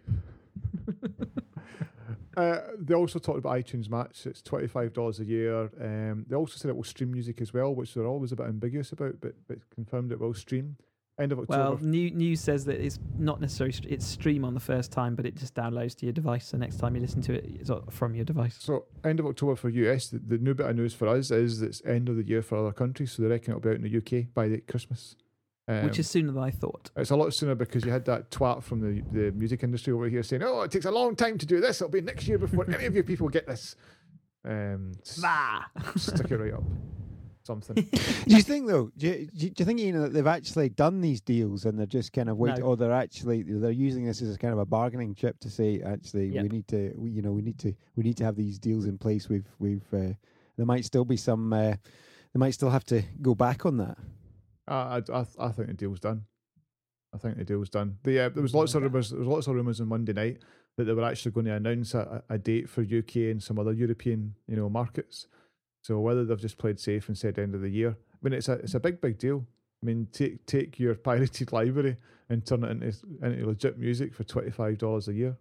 uh, they also talked about iTunes Match. It's twenty five dollars a year. Um, they also said it will stream music as well, which they're always a bit ambiguous about, but but confirmed it will stream. End of October. Well, new news says that it's not necessarily st- it's stream on the first time, but it just downloads to your device. So next time you listen to it, it's from your device. So end of October for U S. The, the new bit of news for us is that it's end of the year for other countries. So they reckon it'll be out in the U K by the Christmas. Um, Which is sooner than I thought. It's a lot sooner because you had that twat from the, the music industry over here saying, "Oh, it takes a long time to do this. It'll be next year before any of you people get this." Um, Bah! stick it right up. Something. Do you think though? Do you, do you think you know that they've actually done these deals and they're just kind of waiting, No. or they're actually they're using this as a kind of a bargaining chip to say, actually, Yep. we need to, we, you know, we need to, we need to have these deals in place. We've, we've, uh, there might still be some, uh, they might still have to go back on that. I, I, I think the deal's done. I think the deal's done. The, uh, there was lots of rumors. There was lots of rumors on Monday night that they were actually going to announce a, a date for U K and some other European, you know, markets. So whether they've just played safe and said end of the year, I mean, it's a it's a big big deal. I mean, take take your pirated library and turn it into into legit music for twenty five dollars a year.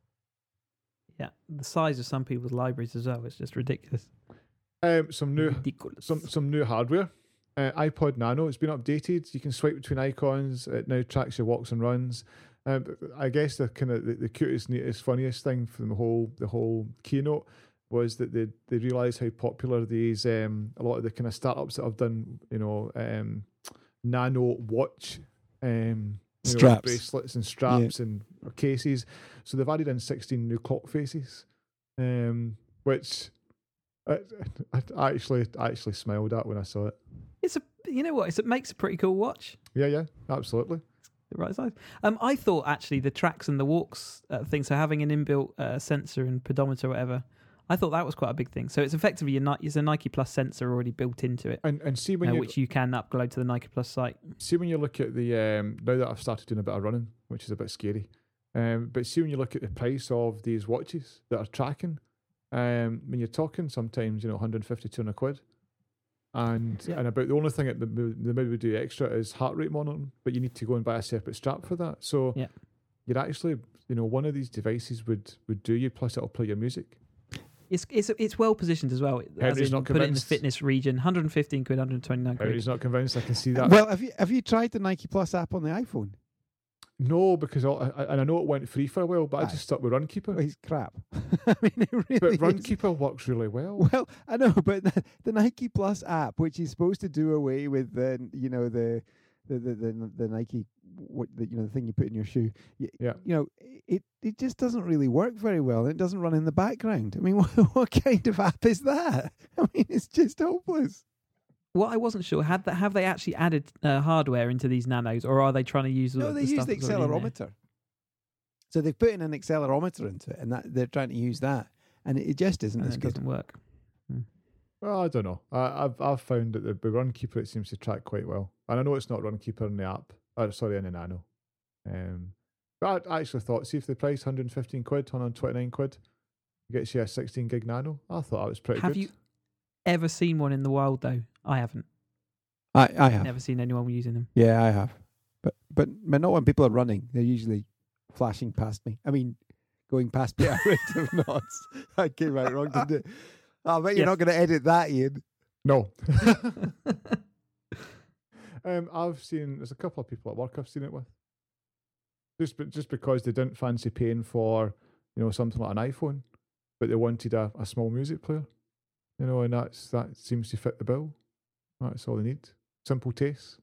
Yeah, the size of some people's libraries as well is just ridiculous. Um, some new ridiculous. some some new hardware. Uh, iPod Nano, it's been updated. You can swipe between icons. It now tracks your walks and runs. Um, I guess the kind of the, the cutest, neatest, funniest thing from the whole the whole keynote was that they they realised how popular these um, a lot of the kind of startups that have done you know um, nano watch um, you know, Straps. bracelets and straps and cases. So they've added in sixteen new clock faces, um, which I, I actually I actually smiled at when I saw it. It's a you know what? It's, it makes a pretty cool watch. Yeah, yeah, absolutely. The right size. Um, I thought actually the tracks and the walks uh, thing. So having an inbuilt uh, sensor and pedometer, or whatever. I thought that was quite a big thing. So it's effectively a Ni- it's a Nike Plus sensor already built into it, And and see when uh, you which you can upload to the Nike Plus site. see when you look at the um, now that I've started doing a bit of running, which is a bit scary. Um, but see when you look at the price of these watches that are tracking, um, when you're talking sometimes you know one hundred fifty, two hundred quid, and Yeah. and about the only thing that the the maybe do extra is heart rate monitoring, but you need to go and buy a separate strap for that. So Yeah. you're actually you know one of these devices would would do you. Plus it'll play your music. It's it's it's well positioned as well. As Henry's in, not put it in the convinced. fitness region. one hundred fifteen quid, one hundred twenty-nine quid. Harry's not convinced. I can see that. Well, have you have you tried the Nike Plus app on the iPhone? No, because I'll, I, and I know it went free for a while, but I Aye. just stuck with Runkeeper. Oh, it's crap. I mean, it really But is. Runkeeper works really well. Well, I know, but the, the Nike Plus app, which is supposed to do away with the, you know, the the the the, the Nike, what the, you know, the thing you put in your shoe. You, Yeah. You know, it it just doesn't really work very well. And it doesn't run in the background. I mean, what, what kind of app is that? I mean, it's just hopeless. What I wasn't sure had that have they actually added uh, hardware into these nanos, or are they trying to use? No, the, they the use stuff the that's already in there? accelerometer. So they've put in an accelerometer into it, and that they're trying to use that, and it, it just isn't and as it good. doesn't work. Well, I don't know. I, I've I've found that the, the Runkeeper it seems to track quite well, and I know it's not Runkeeper in the app. Or sorry, in the Nano. Um, but I, I actually thought, see if the price one hundred fifteen quid, one hundred twenty-nine quid, gets you a sixteen gig Nano. I thought that was pretty Have good. you ever seen one in the wild though? I haven't. I I have. Never seen anyone using them. Yeah, I have. But but but not when people are running. They're usually flashing past me. I mean, going past me at a rate of knots. I came out wrong, didn't it? I bet you're Yes. not going to edit that, Ian. No. um, I've seen there's a couple of people at work I've seen it with. Just be, just because they didn't fancy paying for you know something like an iPhone, but they wanted a, a small music player, you know, and that's that seems to fit the bill. That's all they need. Simple taste.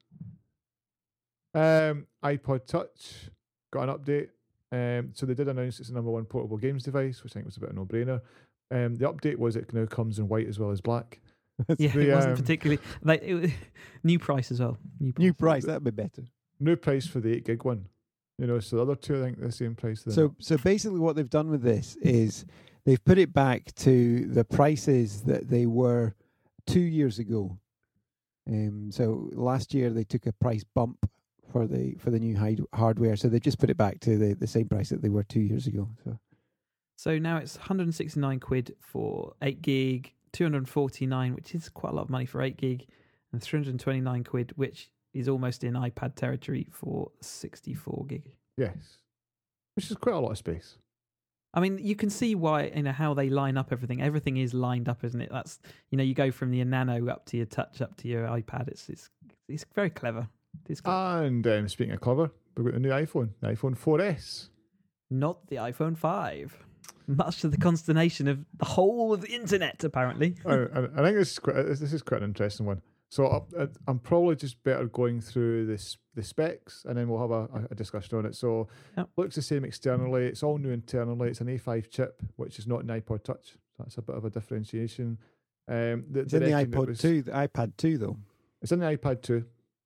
Um, iPod Touch got an update. Um, so they did announce it's the number one portable games device, which I think was a bit of a no-brainer. Um, the update was it now comes in white as well as black. Yeah, The, it wasn't um, particularly. Like, it, was- new price as well. New price. New price, that'd be better. New price for the eight gig one. You know, so the other two I think the same price. they're So not. so basically, what they've done with this is they've put it back to the prices that they were two years ago. Um, so last year they took a price bump for the for the new hide- hardware, so they just put it back to the, the same price that they were two years ago. So So now it's one hundred sixty-nine quid for eight gig, two hundred forty-nine, which is quite a lot of money for eight gig, and three hundred twenty-nine quid, which is almost in iPad territory for sixty-four gig. Yes, which is quite a lot of space. I mean, you can see why, you know, how they line up everything. Everything is lined up, isn't it? That's, you know, you go from your Nano up to your Touch up to your iPad. It's it's it's very clever. It's clever. And um, speaking of clever, we've got the new iPhone, the iPhone four S. Not the iPhone five. Much to the consternation of the whole of the internet, apparently. I, I I think this is quite this is quite an interesting one. So I, I'm probably just better going through this the specs, and then we'll have a, a discussion on it. So Yep. looks the same externally. It's all new internally. It's an A five chip, which is not an iPod Touch. That's a bit of a differentiation. Um, the, It's they in the reckon it iPod was- two, the iPad two though. It's in the iPad two.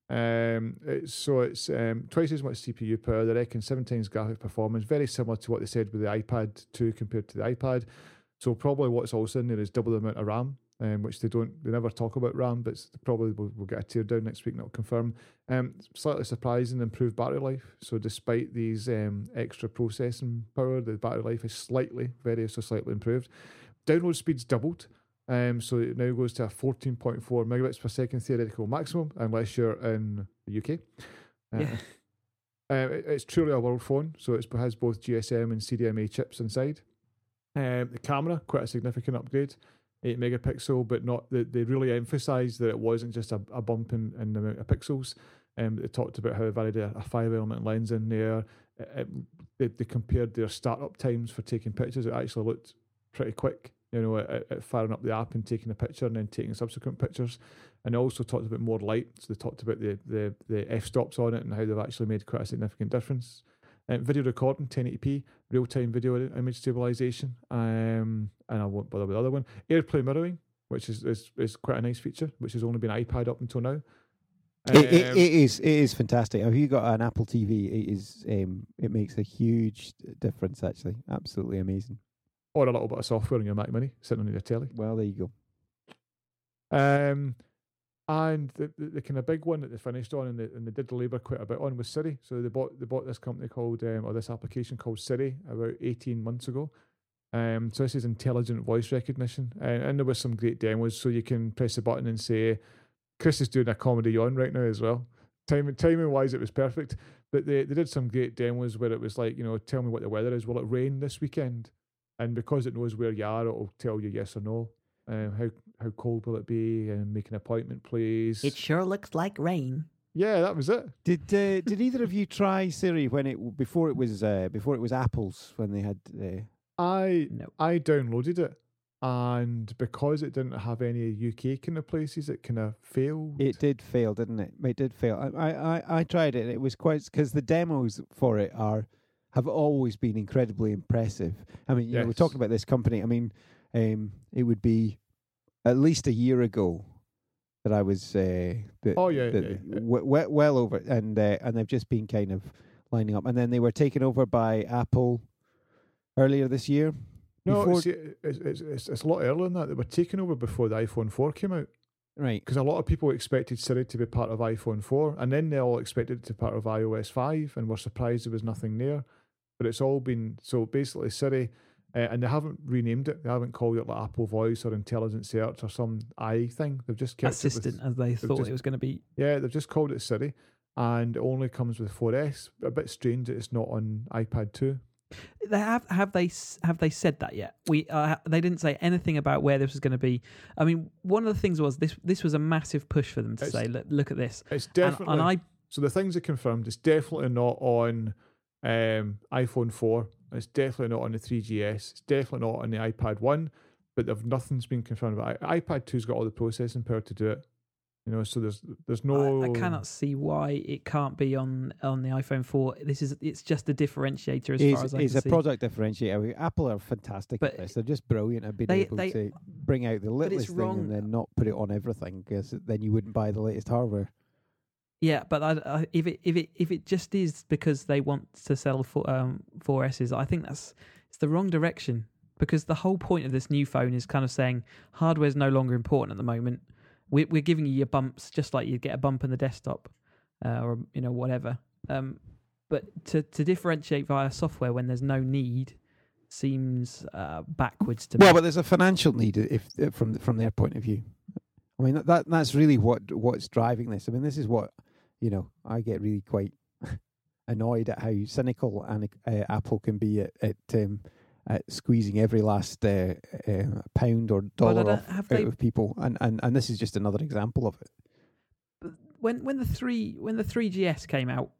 Um, it's, so it's um, twice as much C P U power. They reckon seven times graphic performance. Very similar to what they said with the iPad two compared to the iPad. So probably what's also in there is double the amount of RAM, um, which they don't. They never talk about RAM, but it's probably we'll, we'll get a tear down next week and it'll confirm. Um, slightly surprising, improved battery life. So despite these um, extra processing power, the battery life is slightly, very so slightly improved. Download speed's doubled. Um, so it now goes to a fourteen point four megabits per second theoretical maximum, unless you're in the U K. Uh, Yeah. uh, it- it's truly a world phone, so it has both G S M and C D M A chips inside. Um, the camera, quite a significant upgrade, eight megapixel, but not. They, they really emphasised that it wasn't just a, a bump in, in the amount of pixels. Um, they talked about how they had a, a five-element lens in there. It, it, they, they compared their startup times for taking pictures. It actually looked pretty quick. You know, at, at firing up the app and taking a picture and then taking subsequent pictures. And they also talked about more light. So they talked about the the, the f-stops on it and how they've actually made quite a significant difference. Um, video recording, ten eighty p, real-time video image stabilization. Um, and I won't bother with the other one. AirPlay mirroring, which is, is, is quite a nice feature, which has only been iPad up until now. It, it, Um, it is it is fantastic. If you got an Apple T V, it is um, it makes a huge difference. Actually, absolutely amazing. or a little bit of software on your Mac Mini sitting on your telly. Well, there you go. Um, and the, the, the kind of big one that they finished on and they, and they did labour quite a bit on was Siri. So they bought they bought this company called um, or this application called Siri about eighteen months ago. Um, so this is intelligent voice recognition, and, and there was some great demos. So you can press a button and say, "Chris is doing a comedy yawn right now" as well. Timing timing wise, it was perfect. But they they did some great demos where it was like, you know, tell me what the weather is. Will it rain this weekend? And because it knows where you are, it'll tell you yes or no. Um, how how cold will it be? And make an appointment, please. It sure looks like rain. Yeah, that was it. Did uh, did either of you try Siri when it before it was uh, before it was Apple's when they had? Uh, I No. I downloaded it, and because it didn't have any U K kind of places, it kind of failed. It did fail, didn't it? It did fail. I I, I tried it. And it was quite because the demos for it are have always been incredibly impressive. I mean, you know, we're Yes. talking about this company. I mean, um, it would be at least a year ago that I was. Uh, that, Oh, yeah, that- yeah, yeah. w- w- well over, and uh, and they've just been kind of lining up, and then they were taken over by Apple earlier this year. no, before- see, it's, it's it's it's a lot earlier than that. They were taken over before the iPhone four came out, Right. because a lot of people expected Siri to be part of iPhone four, and then they all expected it to be part of iOS five, and were surprised there was nothing there. But it's all been so basically Siri, uh, and they haven't renamed it. They haven't called it like Apple Voice or Intelligent Search or some I thing. They've just kept Assistant, it with, as they thought just- it was going to be. yeah, they've just called it Siri, and it only comes with four S. A bit strange that it's not on iPad two. They have have they s- have they said that yet? We uh, they didn't say anything about where this was going to be. I mean, one of the things was this this was a massive push for them to It's- say, look, look at this. It's And, definitely and I so the things are confirmed. It's definitely not on um, iPhone four. It's definitely not on the three G S. It's definitely not on the iPad one. But they've nothing's been confirmed about it. iPad two's got all the processing power to do it. You know, so there's there's no. I, I cannot see why it can't be on on the iPhone four. This is it's just a differentiator as Is far as I is can a see. product differentiator. I mean, Apple are fantastic But at this. They're just brilliant at being they- able they- to bring out the but it's littlest thing wrong- and then not put it on everything, because then you wouldn't buy the latest hardware. Yeah, but I, I, if it if it if it just is because they want to sell four um four S's, I think that's it's the wrong direction. Because the whole point of this new phone is kind of saying hardware is no longer important at the moment. We're we're giving you your bumps just like you'd get a bump in the desktop, uh, or you know whatever. Um, but to to differentiate via software when there's no need seems uh, backwards to Well, me. but there's a financial need if, if from from their point of view. I mean that, that that's really what what's driving this. I mean, this is what you know, I get really quite annoyed at how cynical and uh, Apple can be at at, um, at squeezing every last uh, uh, pound or dollar off out they... of people, and, and and this is just another example of it. When when the three when the three G S came out,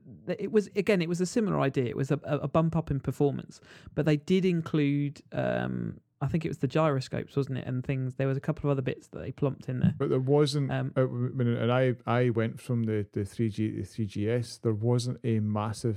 it was again it was a similar idea. It was a, a bump up in performance, but they did include. Um, I think it was the gyroscopes, wasn't it? And things. There was a couple of other bits that they plumped in there. But there wasn't. Um, uh, when and I, I went from the the three G the three G S. There wasn't a massive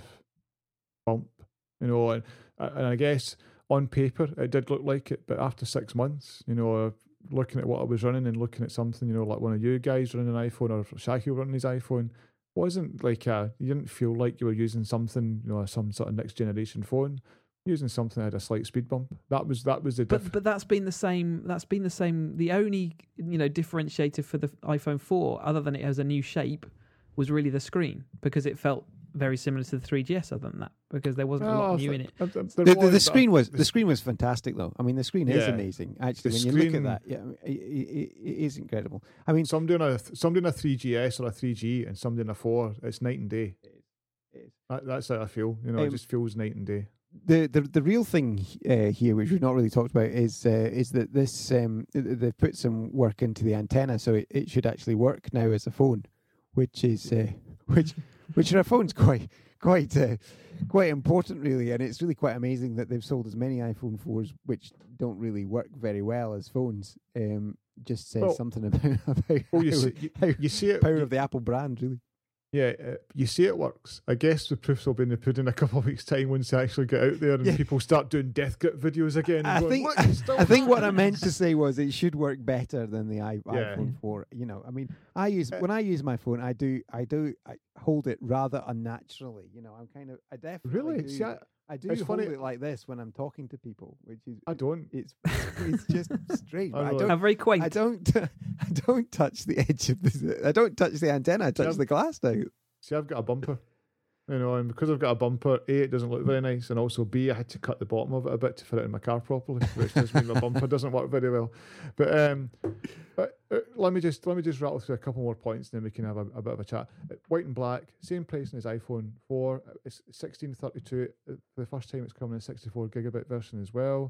bump, you know. And, and I guess on paper it did look like it, but after six months, you know, looking at what I was running and looking at something, you know, like one of you guys running an iPhone or Shaki running his iPhone, wasn't like a. You didn't feel like you were using something, you know, some sort of next generation phone. Using something that had a slight speed bump. That was that was the but diff- but that's been the same. That's been the same. The only you know differentiator for the iPhone four, other than it has a new shape, was really the screen, because it felt very similar to the three G S. Other than that, because there wasn't oh, a lot new in it. Uh, the, the, the screen was the screen was fantastic, though. I mean, the screen is yeah. amazing. Actually, the when screen, you look at that, yeah, it, it, it is incredible. I mean, somebody on a somebody on a three G S or a three G and somebody on a four, it's night and day. It is. It is. That, that's how I feel. You know, um, it just feels night and day. The, the the real thing uh, here, which we've not really talked about, is uh, is that this um, they've put some work into the antenna, so it, it should actually work now as a phone, which is uh, which which for a phone's quite quite uh, quite important, really, and it's really quite amazing that they've sold as many iPhone fours which don't really work very well as phones. Um, just says well, something about about well, you how, see, you, how you see it, power you, of the Apple brand, really. Yeah, uh, you see it works. I guess the proofs will be in the pudding a couple of weeks' time once they actually get out there and yeah. people start doing death grip videos again. I going, think I, I think what I meant to say was it should work better than the I, yeah. iPhone four. You know, I mean, I use uh, when I use my phone, I do I do I hold it rather unnaturally. You know, I'm kind of I definitely really. Do, see, I, I do hold funny. it like this when I'm talking to people, which is I don't. It's it's just strange. I, I don't. I'm very quaint. I don't. I don't touch the edge of this. I don't touch the antenna. I touch see, the glass now. See, I've got a bumper, you know, and because I've got a bumper, A, it doesn't look very nice, and also B, I had to cut the bottom of it a bit to fit it in my car properly, which does mean my bumper doesn't work very well. But um, but uh, let me just let me just rattle through a couple more points, and then we can have a, a bit of a chat. White and black, same pricing as iPhone four. It's sixteen thirty-two. For the first time, it's coming in a sixty-four gigabyte version as well.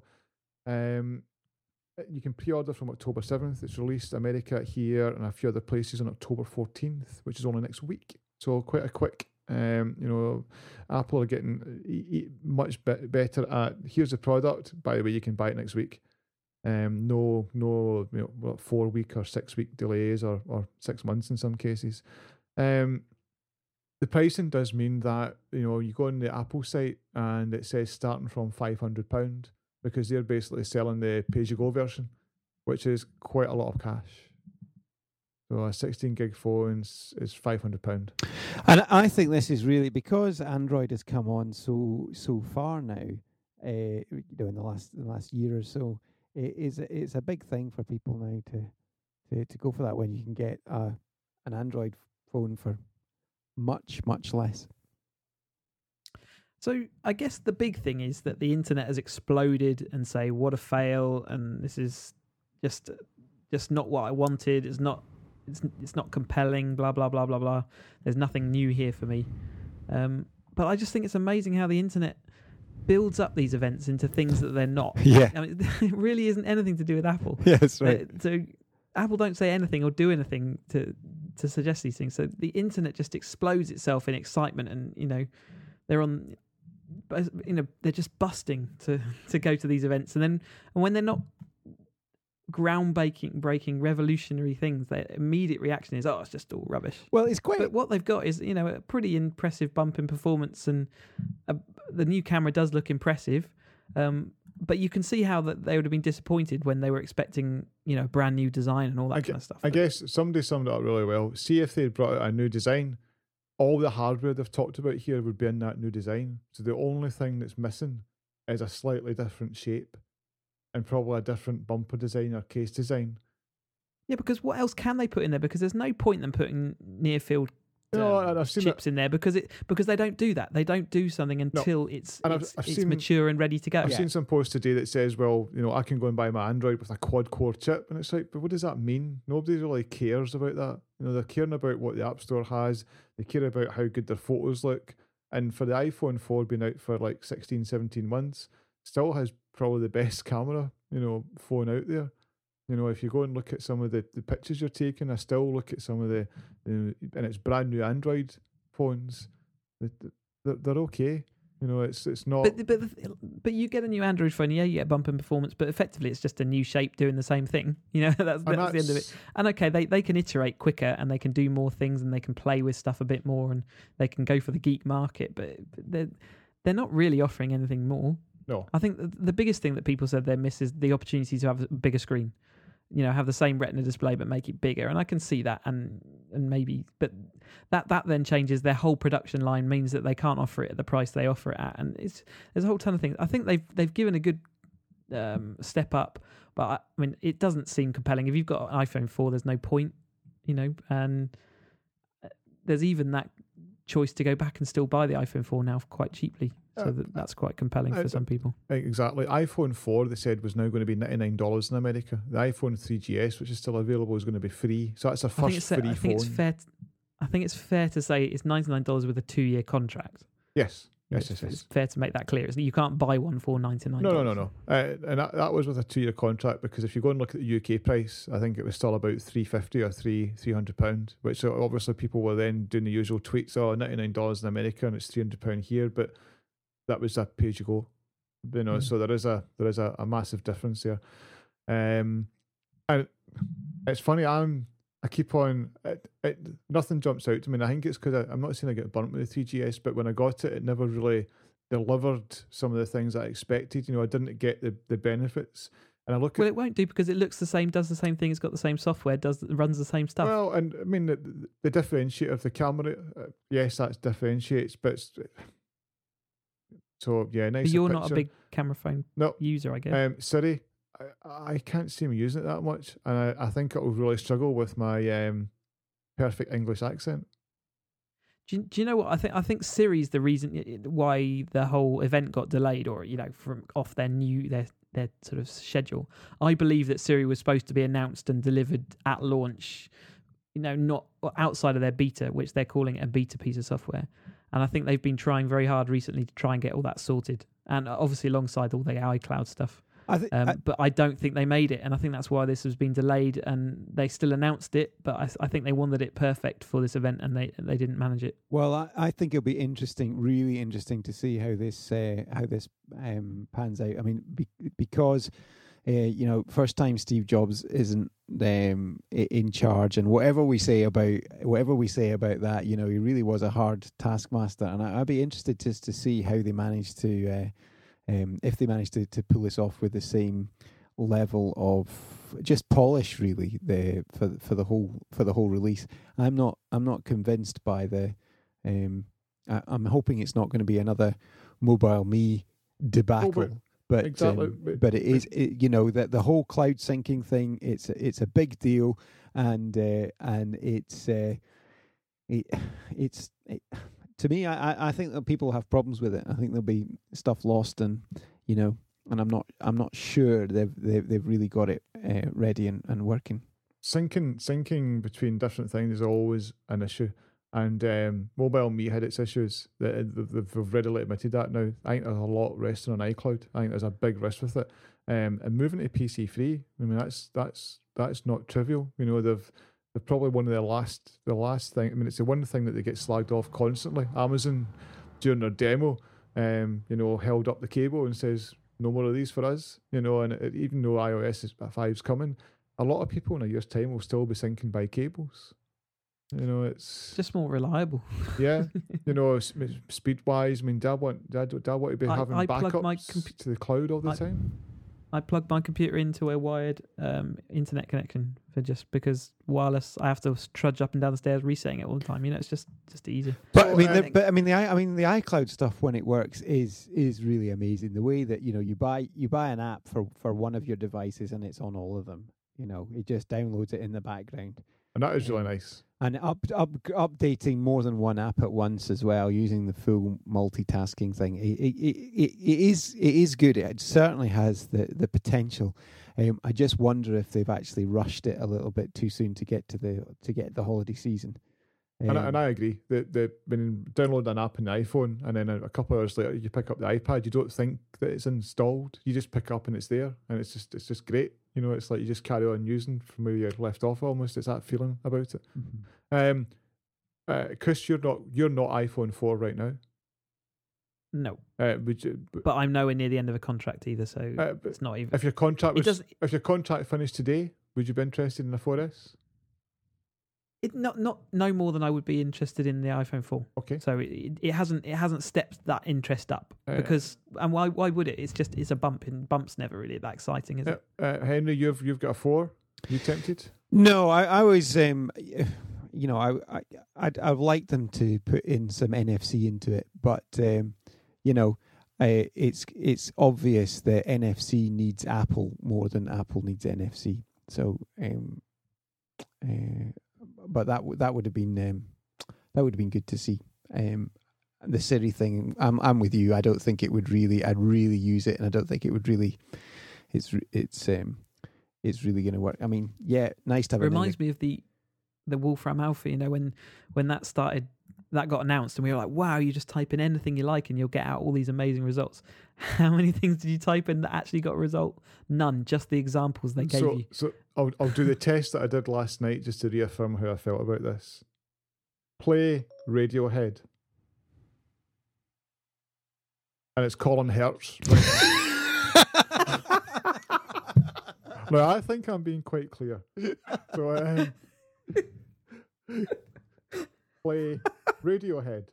Um, you can pre-order from October seventh. It's released America here and a few other places on October fourteenth, which is only next week. So quite a quick, um, you know, Apple are getting e- e- much be- better at, here's the product, by the way, you can buy it next week. Um, no, no, you know, what, four week or six week delays or, or six months in some cases. Um, the pricing does mean that, you know, you go on the Apple site and it says starting from five hundred pounds because they're basically selling the pay-as-you-go version, which is quite a lot of cash. So a sixteen gig phone is five hundred pounds. And I think this is really because Android has come on so so far now, uh, you know, in the last in the last year or so. It is it's a big thing for people now to to, to go for that when you can get uh, an Android phone for much much less. So I guess the big thing is that the internet has exploded and say what a fail, and this is just just not what I wanted. It's not. It's it's not compelling, blah, blah, blah, blah, blah. There's nothing new here for me. Um, but I just think it's amazing how the internet builds up these events into things that they're not. Yeah. I mean, it really isn't anything to do with Apple. Yeah, that's right. Uh, so Apple don't say anything or do anything to to suggest these things. So the internet just explodes itself in excitement, and, you know, they're on, you know, they're just busting to, to go to these events. And then and when they're not groundbreaking, breaking, revolutionary things, their immediate reaction is, "Oh, it's just all rubbish." Well, it's quite. But what they've got is, you know, a pretty impressive bump in performance, and a, the new camera does look impressive. Um, but you can see how that they would have been disappointed when they were expecting, you know, brand new design and all that I kind g- of stuff. I guess somebody summed it up really well. See if they brought out a new design, all the hardware they've talked about here would be in that new design. So the only thing that's missing is a slightly different shape. And probably a different bumper design or case design. Yeah, because what else can they put in there? Because there's no point in them putting near field No, um, and I've seen chips in there because it because they don't do that. They don't do something until it's And I've- it's, I've it's seen- mature and ready to go. I've Yeah. seen some posts today that says, well, you know, I can go and buy my Android with a quad core chip. And it's like, but what does that mean? Nobody really cares about that. You know, they're caring about what the App Store has. They care about how good their photos look. And for the iPhone four being out for like sixteen, seventeen months, still has probably the best camera, you know, phone out there. You know, if you go and look at some of the, the pictures you're taking, I still look at some of the, the and it's brand new Android phones. They're, they're okay. You know, it's it's not. But but the- but you get a new Android phone, yeah, you get a bump in performance, but effectively it's just a new shape doing the same thing. You know, that's, that's, and the end of it. that's- And okay, they, they can iterate quicker and they can do more things and they can play with stuff a bit more and they can go for the geek market, but they're they're not really offering anything more. No. I think the, the biggest thing that people said they miss is the opportunity to have a bigger screen. You know, have the same Retina display but make it bigger, and I can see that, and and maybe, but that that then changes their whole production line, means that they can't offer it at the price they offer it at, and it's there's a whole ton of things. I think they've they've given a good um, step up, but I, I mean, it doesn't seem compelling. If you've got an iPhone four, there's no point, you know, and there's even that choice to go back and still buy the iPhone four now quite cheaply. So Uh, that, that's quite compelling uh, for some people. Exactly. iPhone four, they said, was now going to be ninety-nine dollars in America. The iPhone three G S, which is still available, is going to be free. So that's a I think first it's, free I think phone. it's fair. To, I think it's fair to say it's ninety-nine dollars with a two-year contract. Yes. Yes, it's, yes, it's yes. fair to make that clear. It's, you can't buy one for ninety-nine No, dollars. no, no, no. Uh, and that, that was with a two-year contract, because if you go and look at the U K price, I think it was still about three fifty or three three hundred pound. Which uh, obviously people were then doing the usual tweets. Oh, ninety-nine dollars in America and it's three hundred pound here, but that was a pay as you go. You know, Mm. so there is a there is a, a massive difference there. Um, and it's funny. I'm I keep on. It, it, nothing jumps out to me. And I think it's because I'm not saying I get burnt with the three G S, but when I got it, it never really delivered some of the things I expected. You know, I didn't get the, the benefits. And I look Well, at it won't do because it looks the same, does the same thing, it's got the same software, does runs the same stuff. well, and I mean the, the differentiator of the camera. Uh, yes, that differentiates, but it's, so yeah, nice. but you're not a big camera phone No. user, I guess. Um, Siri, I, I can't see me using it that much, and I, I think it will really struggle with my um, perfect English accent. Do you, do you know what I think? I think Siri's the reason i- i- why the whole event got delayed, or you know, from off their new their their sort of schedule. I believe that Siri was supposed to be announced and delivered at launch, you know, not outside of their beta, which they're calling it a beta piece of software. And I think they've been trying very hard recently to try and get all that sorted, and obviously alongside all the iCloud stuff. I think Um, I, but I don't think they made it, and I think that's why this has been delayed. And they still announced it, but I, I think they wanted it perfect for this event, and they they didn't manage it. well, I, I think it'll be interesting, really interesting to see how this uh, how this um, pans out. I mean, be, because uh, you know, first time Steve Jobs isn't um, i- in charge, and whatever we say about whatever we say about that, you know, he really was a hard taskmaster, and I, I'd be interested just to see how they managed to. Uh, Um, if they manage to, to pull this off with the same level of just polish, really, the for for the whole for the whole release, I'm not I'm not convinced by the. Um, I, I'm hoping it's not going to be another Mobile Me debacle, but but exactly, um, but- but it but- is it, you know that the whole cloud syncing thing. It's it's a big deal, and uh, and it's uh, it, it's. It, To me, I, I- I think that people have problems with it. I think there'll be stuff lost, and you know, and I'm not I'm not sure they've they've, they've really got it uh, ready and, and working. Syncing syncing between different things is always an issue, and um, Mobile Me had its issues. That they've, they've readily admitted that now. I think there's a lot resting on iCloud. I think there's a big risk with it, um, and moving to P C free. I mean, that's that's that's not trivial. You know, they've they're probably one of the last the last thing. I mean, it's the one thing that they get slagged off constantly. Amazon during their demo, um, you know, held up the cable and says no more of these for us. You know, and it, even though iOS is five's coming, a lot of people in a year's time will still be syncing by cables. You know, it's Just more reliable. yeah. You know, speed wise. I mean, do I want do I, do I want to be I- having I plug backups my compu- to the cloud all the I- time? I plug my computer into a wired um, internet connection for just because wireless. I have to trudge up and down the stairs resetting it all the time. You know, it's just just easier. But So, I mean, uh, the, but I mean, the i I mean the iCloud stuff when it works is is really amazing. The way that you know you buy you buy an app for for one of your devices and it's on all of them. You know, it just downloads it in the background, and that is Yeah. really nice. And up, up, updating more than one app at once as well, using the full multitasking thing. It, it, it, it is it is good. It certainly has the, the potential. Um, I just wonder if they've actually rushed it a little bit too soon to get to the to get the holiday season. Um, And, I, and I agree. The the when you download an app on the iPhone and then a, a couple of hours later you pick up the iPad, you don't think that it's installed. You just pick up and it's there, and it's just it's just great. You know, it's like you just carry on using from where you left off. Almost, it's that feeling about it. mhm. Um, uh, Chris, you're not you're not iPhone four right now. No, Uh, would you? b- but I'm nowhere near the end of a contract either, so Uh, but it's not even. if your contract It was does. if your contract finished today, would you be interested in a four S? It not not no more than I would be interested in the iPhone four. Okay. So it, it hasn't it hasn't stepped that interest up Uh, because and why why would it? It's just it's a bump and bump's never really that exciting, is Uh, it? uh, Henry, you've you've got a four. You tempted? No, I, I was, um, you know, I, I, I'd, I'd like them to put in some N F C into it, but, um, you know, uh, it's it's obvious that N F C needs Apple more than Apple needs N F C. So, um, uh, but that w- that would have been um, that would have been good to see. Um, the Siri thing, I'm I'm with you. I don't think it would really. I'd really use it, and I don't think it would really. It's re- it's um. It's really going to work. I mean, yeah, nice to have. It reminds me of the the Wolfram Alpha. You know, when when that started, that got announced, and we were like, "Wow, you just type in anything you like, and you'll get out all these amazing results." How many things did you type in that actually got a result? None. Just the examples they gave so, you. so I'll I'll do the test that I did last night just to reaffirm how I felt about this. Play Radiohead, and it's Colin Hertz. No, I think I'm being quite clear. So, um, play Radiohead.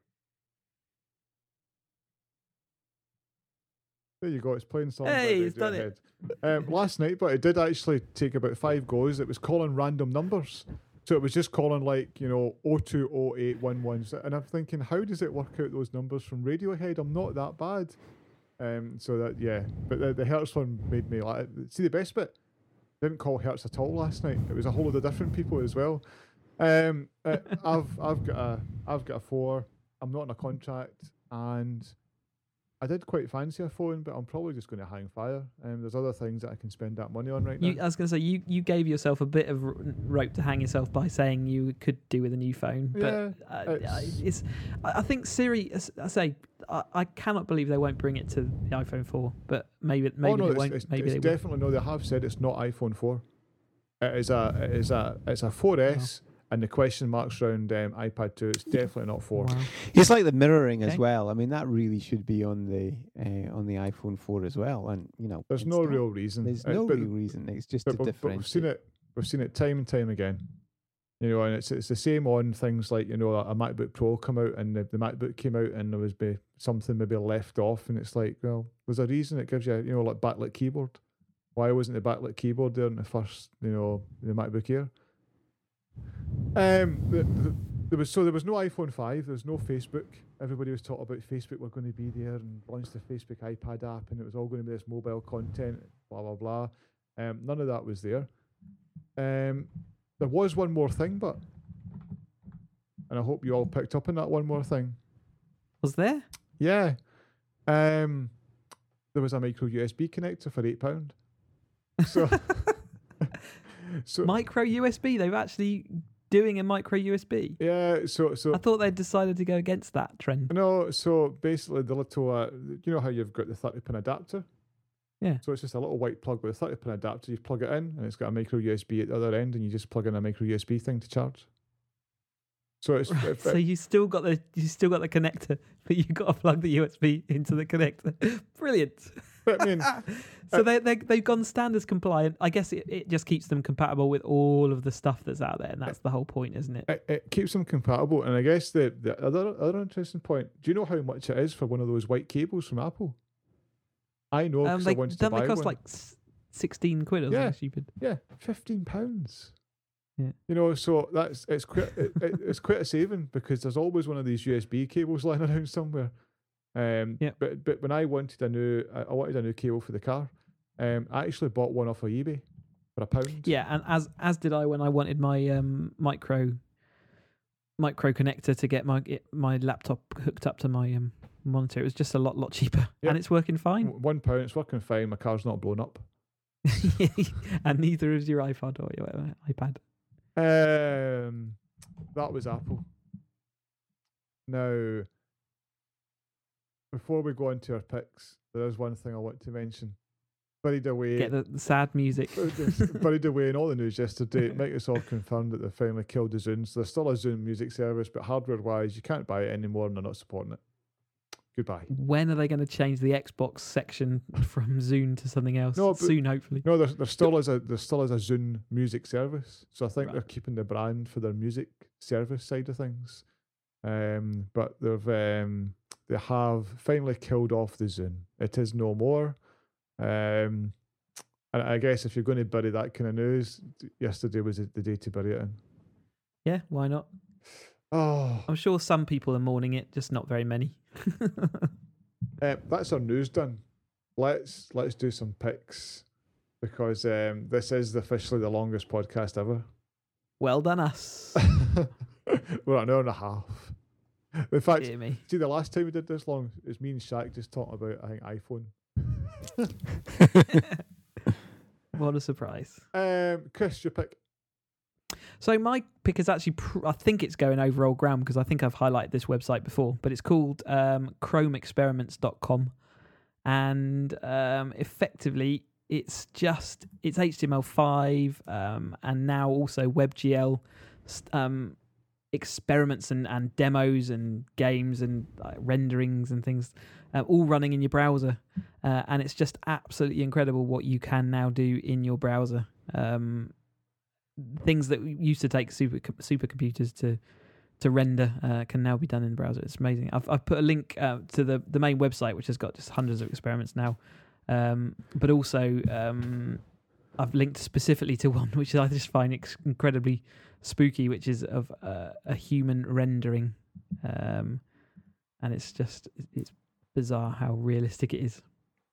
There you go. It's playing songs Hey, by he's done Radiohead. it. Um, last night, but it did actually take about five goes. It was calling random numbers. So it was just calling like, you know, oh two oh eight one one. And I'm thinking, how does it work out those numbers from Radiohead? I'm not that bad. Um, so that, yeah. But the, the Hertz one made me like, see the best bit? Didn't call Hertz at all last night. It was a whole lot of different people as well. Um, uh, I've I've got a I've got a four. I'm not in a contract, and I did quite fancy a phone, but I'm probably just going to hang fire. Um, there's other things that I can spend that money on right You, now. I was going to say you, you gave yourself a bit of r- rope to hang yourself by saying you could do with a new phone, but Yeah, uh, it's- it's. I I think Siri. as I say I, I cannot believe they won't bring it to the iPhone four, but maybe maybe oh no, they it's, won't. it's, maybe it's they will. definitely no. They have said it's not iPhone four. It is a it is a it's a four S, and the question marks around um, iPad two. It's definitely not four. Wow. It's like the mirroring as Okay. well. I mean, that really should be on the uh, on the iPhone four as well. And you know, There's it's no not- real reason. There's Uh, no but- real reason. It's just But, to we've, but differentiate. we've seen it. We've seen it time and time again. You know, and it's it's the same on things like, you know, a MacBook Pro come out, and the, the MacBook came out, and there was be something maybe left off, and it's like, well, there's a reason. It gives you, you know, like backlit keyboard. Why wasn't the backlit keyboard there in the first, you know, the MacBook Air? Um, the, the, there was so there was no iPhone five. There was no Facebook. Everybody was talking about Facebook were going to be there and launch the Facebook iPad app, and it was all going to be this mobile content. Blah blah blah. Um, none of that was there. Um, there was one more thing, but, and I hope you all picked up on that one more thing. Was there? Yeah. Um, there was a micro U S B connector for eight pound. So, so Micro U S B. They're actually doing a micro U S B. yeah. So so I thought they'd decided to go against that trend. no. So basically, the little uh, you know how you've got the thirty pin adapter. Yeah. So it's just a little white plug with a thirty pin adapter. You plug it in, and it's got a micro U S B at the other end, and you just plug in a micro U S B thing to charge. So it's Right, if- so you still got the you still got the connector, but you got to plug the U S B into the connector. Brilliant. but I mean, So they they they've gone standards compliant. I guess it, it just keeps them compatible with all of the stuff that's out there, and that's the whole point, isn't it? it, it keeps them compatible. And I guess the, the other other interesting point. Do you know how much it is for one of those white cables from Apple? I know Um, because they I wanted to don't buy they cost one. like s- sixteen quid or Yeah. something stupid. Yeah, fifteen pounds. Yeah. You know, so that's it's quite it, it, it's quite a saving because there's always one of these U S B cables lying around somewhere. Um, Yeah. But but when I wanted a new, I I wanted a new cable for the car. Um, I actually bought one off of eBay. for a pound. Yeah, and as as did I when I wanted my um, micro micro connector to get my it, my laptop hooked up to my um, monitor. It was just a lot lot cheaper, Yep. and it's working fine. W- One pound, it's working fine. My car's not blown up. And neither is your iPod or your uh, iPad. Um, that was Apple. Now, before we go into our picks, there is one thing I want to mention. Buried away, Get the, the sad music. buried away in all the news yesterday. Microsoft confirmed that they finally killed the Zune. So there's still a Zune music service, but hardware-wise, you can't buy it anymore, and they're not supporting it. Goodbye. When are they going to change the Xbox section from Zune to something else? No, but- Soon, hopefully. No, there, there still is a there still is a Zune music service. So I think Right. they're keeping the brand for their music service side of things. Um, but they've um, they have finally killed off the Zune. It is no more. Um, and I guess if you're going to bury that kind of news, yesterday was the day to bury it in. Yeah, why not? Oh, I'm sure some people are mourning it, just not very many. uh, that's our news done. Let's let's do some picks because um, this is officially the longest podcast ever. Well done, us. We're an hour and a half. In fact, Dear me. see, the last time we did this long, it was me and Shaq just talking about, I think, iPhone. What a surprise. Um, Chris, your pick. So my pick is actually, pr- I think it's going over old ground because I think I've highlighted this website before, but it's called um, chrome experiments dot com. And um, effectively, it's just, it's H T M L five um, and now also WebGL um, experiments and, and demos and games and uh, renderings and things uh, all running in your browser. Uh, and it's just absolutely incredible what you can now do in your browser. Um, things that used to take super supercomputers to to render uh, can now be done in the browser. It's amazing. I've I've put a link uh, to the the main website, which has got just hundreds of experiments now, um, but also um, I've linked specifically to one which I just find ex- incredibly spooky, which is of uh, a human rendering, um, and it's just it's bizarre how realistic it is.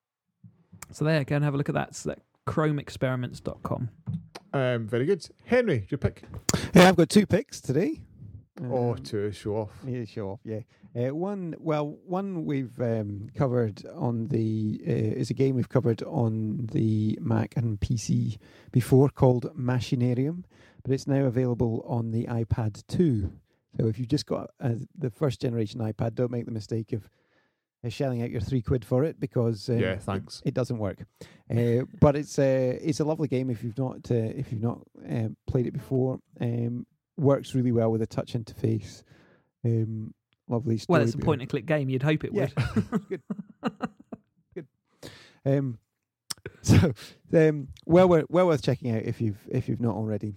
So there, go and have a look at that. It's that chrome experiments dot com. Um, very good. Henry, your pick. Yeah, I've got two picks today. Oh, Um, to show off. Yeah, show off. Yeah, uh, one. Well, one we've um, covered on the uh, is a game we've covered on the Mac and P C before called Machinarium, but it's now available on the iPad two. So if you've just got uh, the first generation iPad, don't make the mistake of uh, shelling out your three quid for it because um, Yeah, thanks. It, it doesn't work. Uh, but it's a it's a lovely game if you've not uh, if you've not uh, played it before. Um, works really well with a touch interface. Um, lovely story. Well, it's a point and click game. You'd hope it Yeah. would. Good. Good. Um, so, um, well, worth, well worth checking out if you've if you've not already.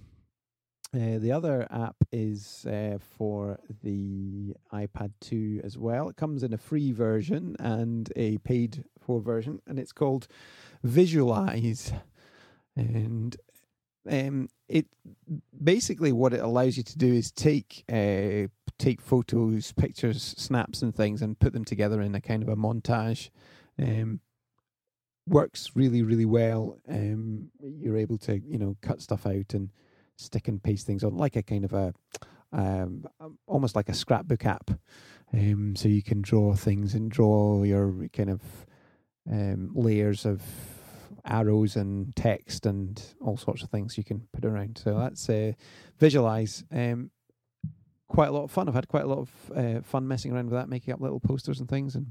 Uh, the other app is uh, for the iPad two as well. It comes in a free version and a paid for version, and it's called Visualize. And um, it basically what it allows you to do is take uh, take photos, pictures, snaps, and things, and put them together in a kind of a montage. Um, works really, really well. Um, you're able to, you know, cut stuff out and stick and paste things on, like a kind of a, um, almost like a scrapbook app. Um, so you can draw things and draw your kind of um, layers of arrows and text and all sorts of things you can put around. So that's uh, Visualize. Um, quite a lot of fun. I've had quite a lot of uh, fun messing around with that, making up little posters and things, and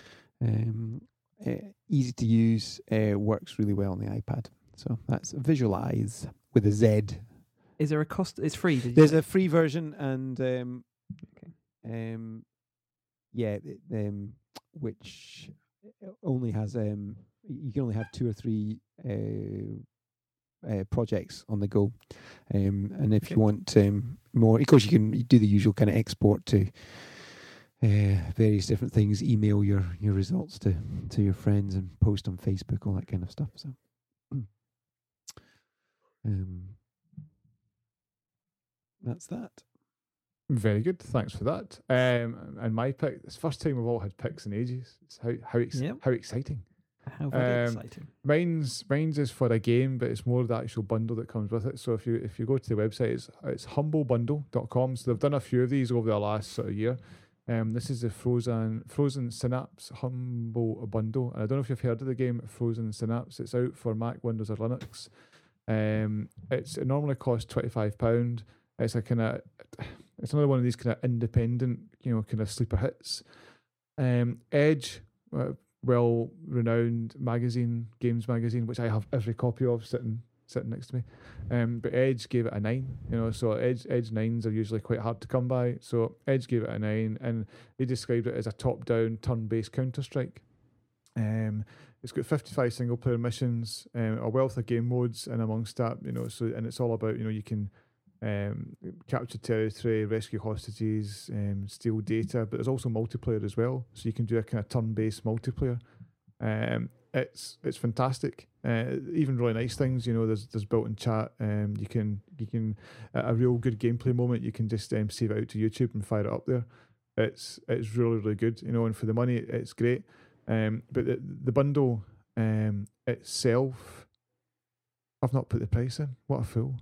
um, uh, easy to use. Uh, works really well on the iPad. So that's Visualize with a Z. Is there a cost? It's free. Did you There's say? a free version, and um, Okay. um, yeah, it, um, which only has um, you can only have two or three uh, uh, projects on the go, um, and if Okay. you want um, more, of course, you can do the usual kind of export to uh, various different things, email your your results to to your friends, and post on Facebook, all that kind of stuff. So. um. That's that. Very good. Thanks for that. Um, and my pick. It's the first time we've all had picks in ages. It's how how ex- Yep. how exciting. How very Um, exciting. Mine's mine's is for a game, but it's more the actual bundle that comes with it. So if you if you go to the website, it's it's humble bundle dot com. So they've done a few of these over the last sort of year. Um, this is the Frozen Frozen Synapse Humble Bundle, and I don't know if you've heard of the game Frozen Synapse. It's out for Mac, Windows, or Linux. Um, it's it normally costs twenty five pound. It's a kind of it's another one of these kind of independent, you know, kind of sleeper hits. Um, Edge, uh, well renowned magazine, games magazine, which I have every copy of sitting sitting next to me. Um, but Edge gave it a nine. You know, so Edge Edge nines are usually quite hard to come by. So Edge gave it a nine, and they described it as a top-down, turn-based Counter Strike. Um, it's got fifty-five single-player missions, um, a wealth of game modes, and amongst that, you know, so and it's all about, you know, you can um, capture territory, rescue hostages, um, steal data, but there's also multiplayer as well. So you can do a kind of turn-based multiplayer. Um, it's it's fantastic. Uh, even really nice things, you know. There's there's built-in chat. Um, you can you can at a real good gameplay moment, you can just um, save it out to YouTube and fire it up there. It's it's really really good, you know. And for the money, it's great. Um, but the the bundle um itself, I've not put the price in. What a fool!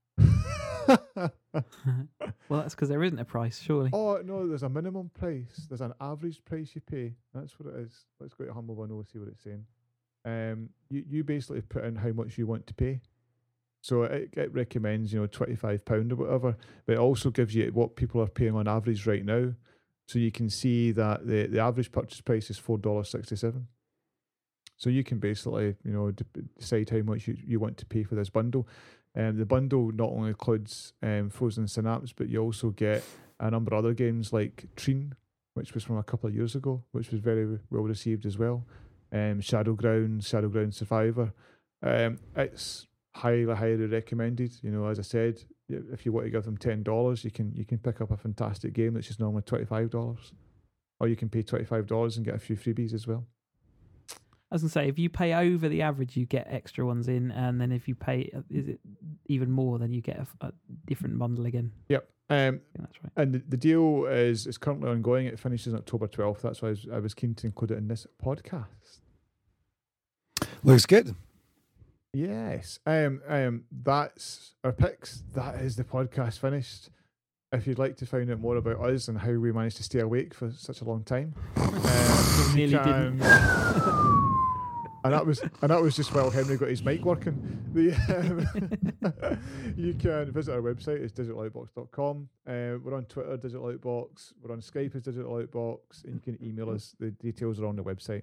Well, that's because there isn't a price, surely. Oh no, there's a minimum price. There's an average price you pay. That's what it is. Let's go to Humble Bundle and see what it's saying. Um, you you basically put in how much you want to pay. So it, it recommends, you know, twenty-five pound or whatever, but it also gives you what people are paying on average right now. So you can see that the, the average purchase price is four dollars sixty-seven. So you can basically, you know, d- decide how much you, you want to pay for this bundle. Um, the bundle not only includes um, Frozen Synapse, but you also get a number of other games like Treen, which was from a couple of years ago, which was very well received as well. Um, Shadowground, Shadowground Survivor. Um, it's highly, highly recommended. You know, as I said, if you want to give them ten dollars, you can you can pick up a fantastic game that's just normally twenty-five dollars, or you can pay twenty-five dollars and get a few freebies as well. I was going to say, if you pay over the average, you get extra ones in, and then if you pay, is it even more, then you get a, a different bundle again. Yep. Um, I think that's right. and the, the deal is is currently ongoing. It finishes on October twelfth. That's why I was, I was keen to include it in this podcast. Looks good. Yes. Um, um, that's our picks. That is the podcast finished. If you'd like to find out more about us and how we managed to stay awake for such a long time, um, Nearly you can, didn't. and that was and that was just while Henry got his mic working. The, um, you can visit our website. It's digital outbox dot com. Uh, we're on Twitter, Digital Outbox. We're on Skype as Digital Outbox, and you can email us. The details are on the website.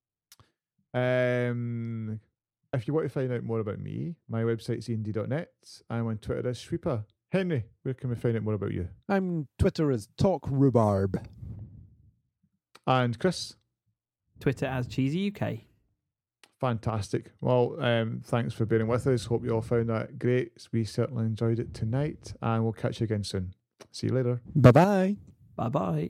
Um, if you want to find out more about me, my website's e n d dot net. I'm on Twitter as Sweeper. Henry, where can we find out more about you? I'm Twitter as Talk Rhubarb. And Chris? Twitter as Cheesy U K. Fantastic. Well, um, thanks for bearing with us. Hope you all found that great. We certainly enjoyed it tonight, and we'll catch you again soon. See you later. Bye-bye. Bye-bye.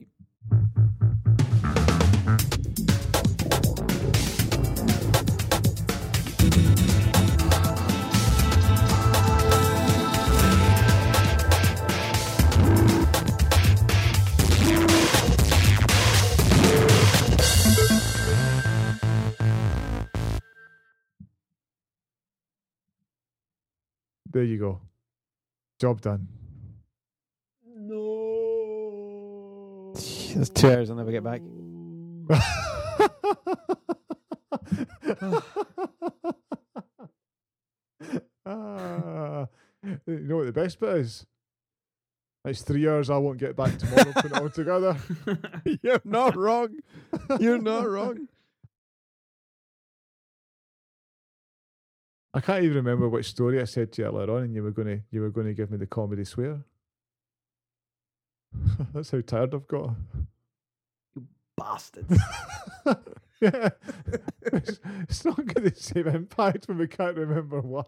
There you go. Job done. No. There's two hours I'll never get back. ah, you know what the best bit is? It's three hours I won't get back tomorrow. Put it all together. You're not wrong. You're not wrong. I can't even remember which story I said to you earlier on, and you were going to you were going to give me the comedy swear. That's how tired I've got. Bastards. Yeah, it's, it's not got the same impact when we can't remember why.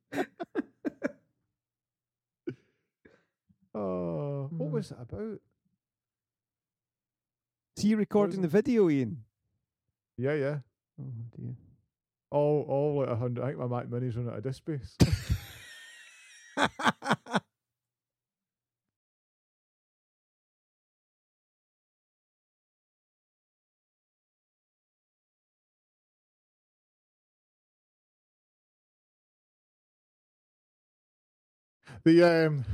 Oh, what was it about? See you recording the video, Ian. Yeah, yeah. Oh dear. All, all like a hundred. I think my Mac Mini's running out of disk space. The um,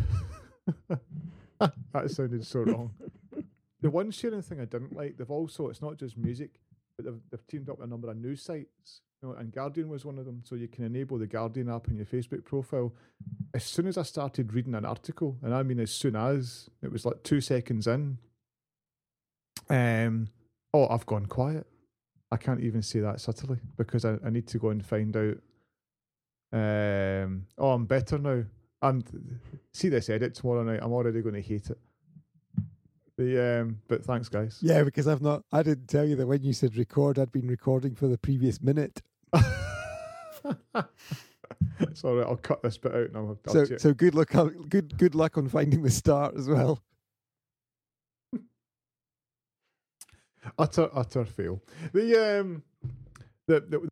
that sounded so wrong. The one sharing thing I didn't like, they've also, it's not just music, but they've, they've teamed up with a number of news sites. You know, and Guardian was one of them. So you can enable the Guardian app on your Facebook profile. As soon as I started reading an article, and I mean as soon as, it was like two seconds in, um, oh, I've gone quiet. I can't even say that subtly because I, I need to go and find out. Um, oh, I'm better now. I'm see this edit tomorrow night. I'm already going to hate it. The um, but thanks, guys. Yeah, because I've not. I didn't tell you that when you said record, I'd been recording for the previous minute. It's all right. I'll cut this bit out and I'll. I'll So, check. so good luck. on- Good, good luck on finding the start as well. utter utter fail. The um the, the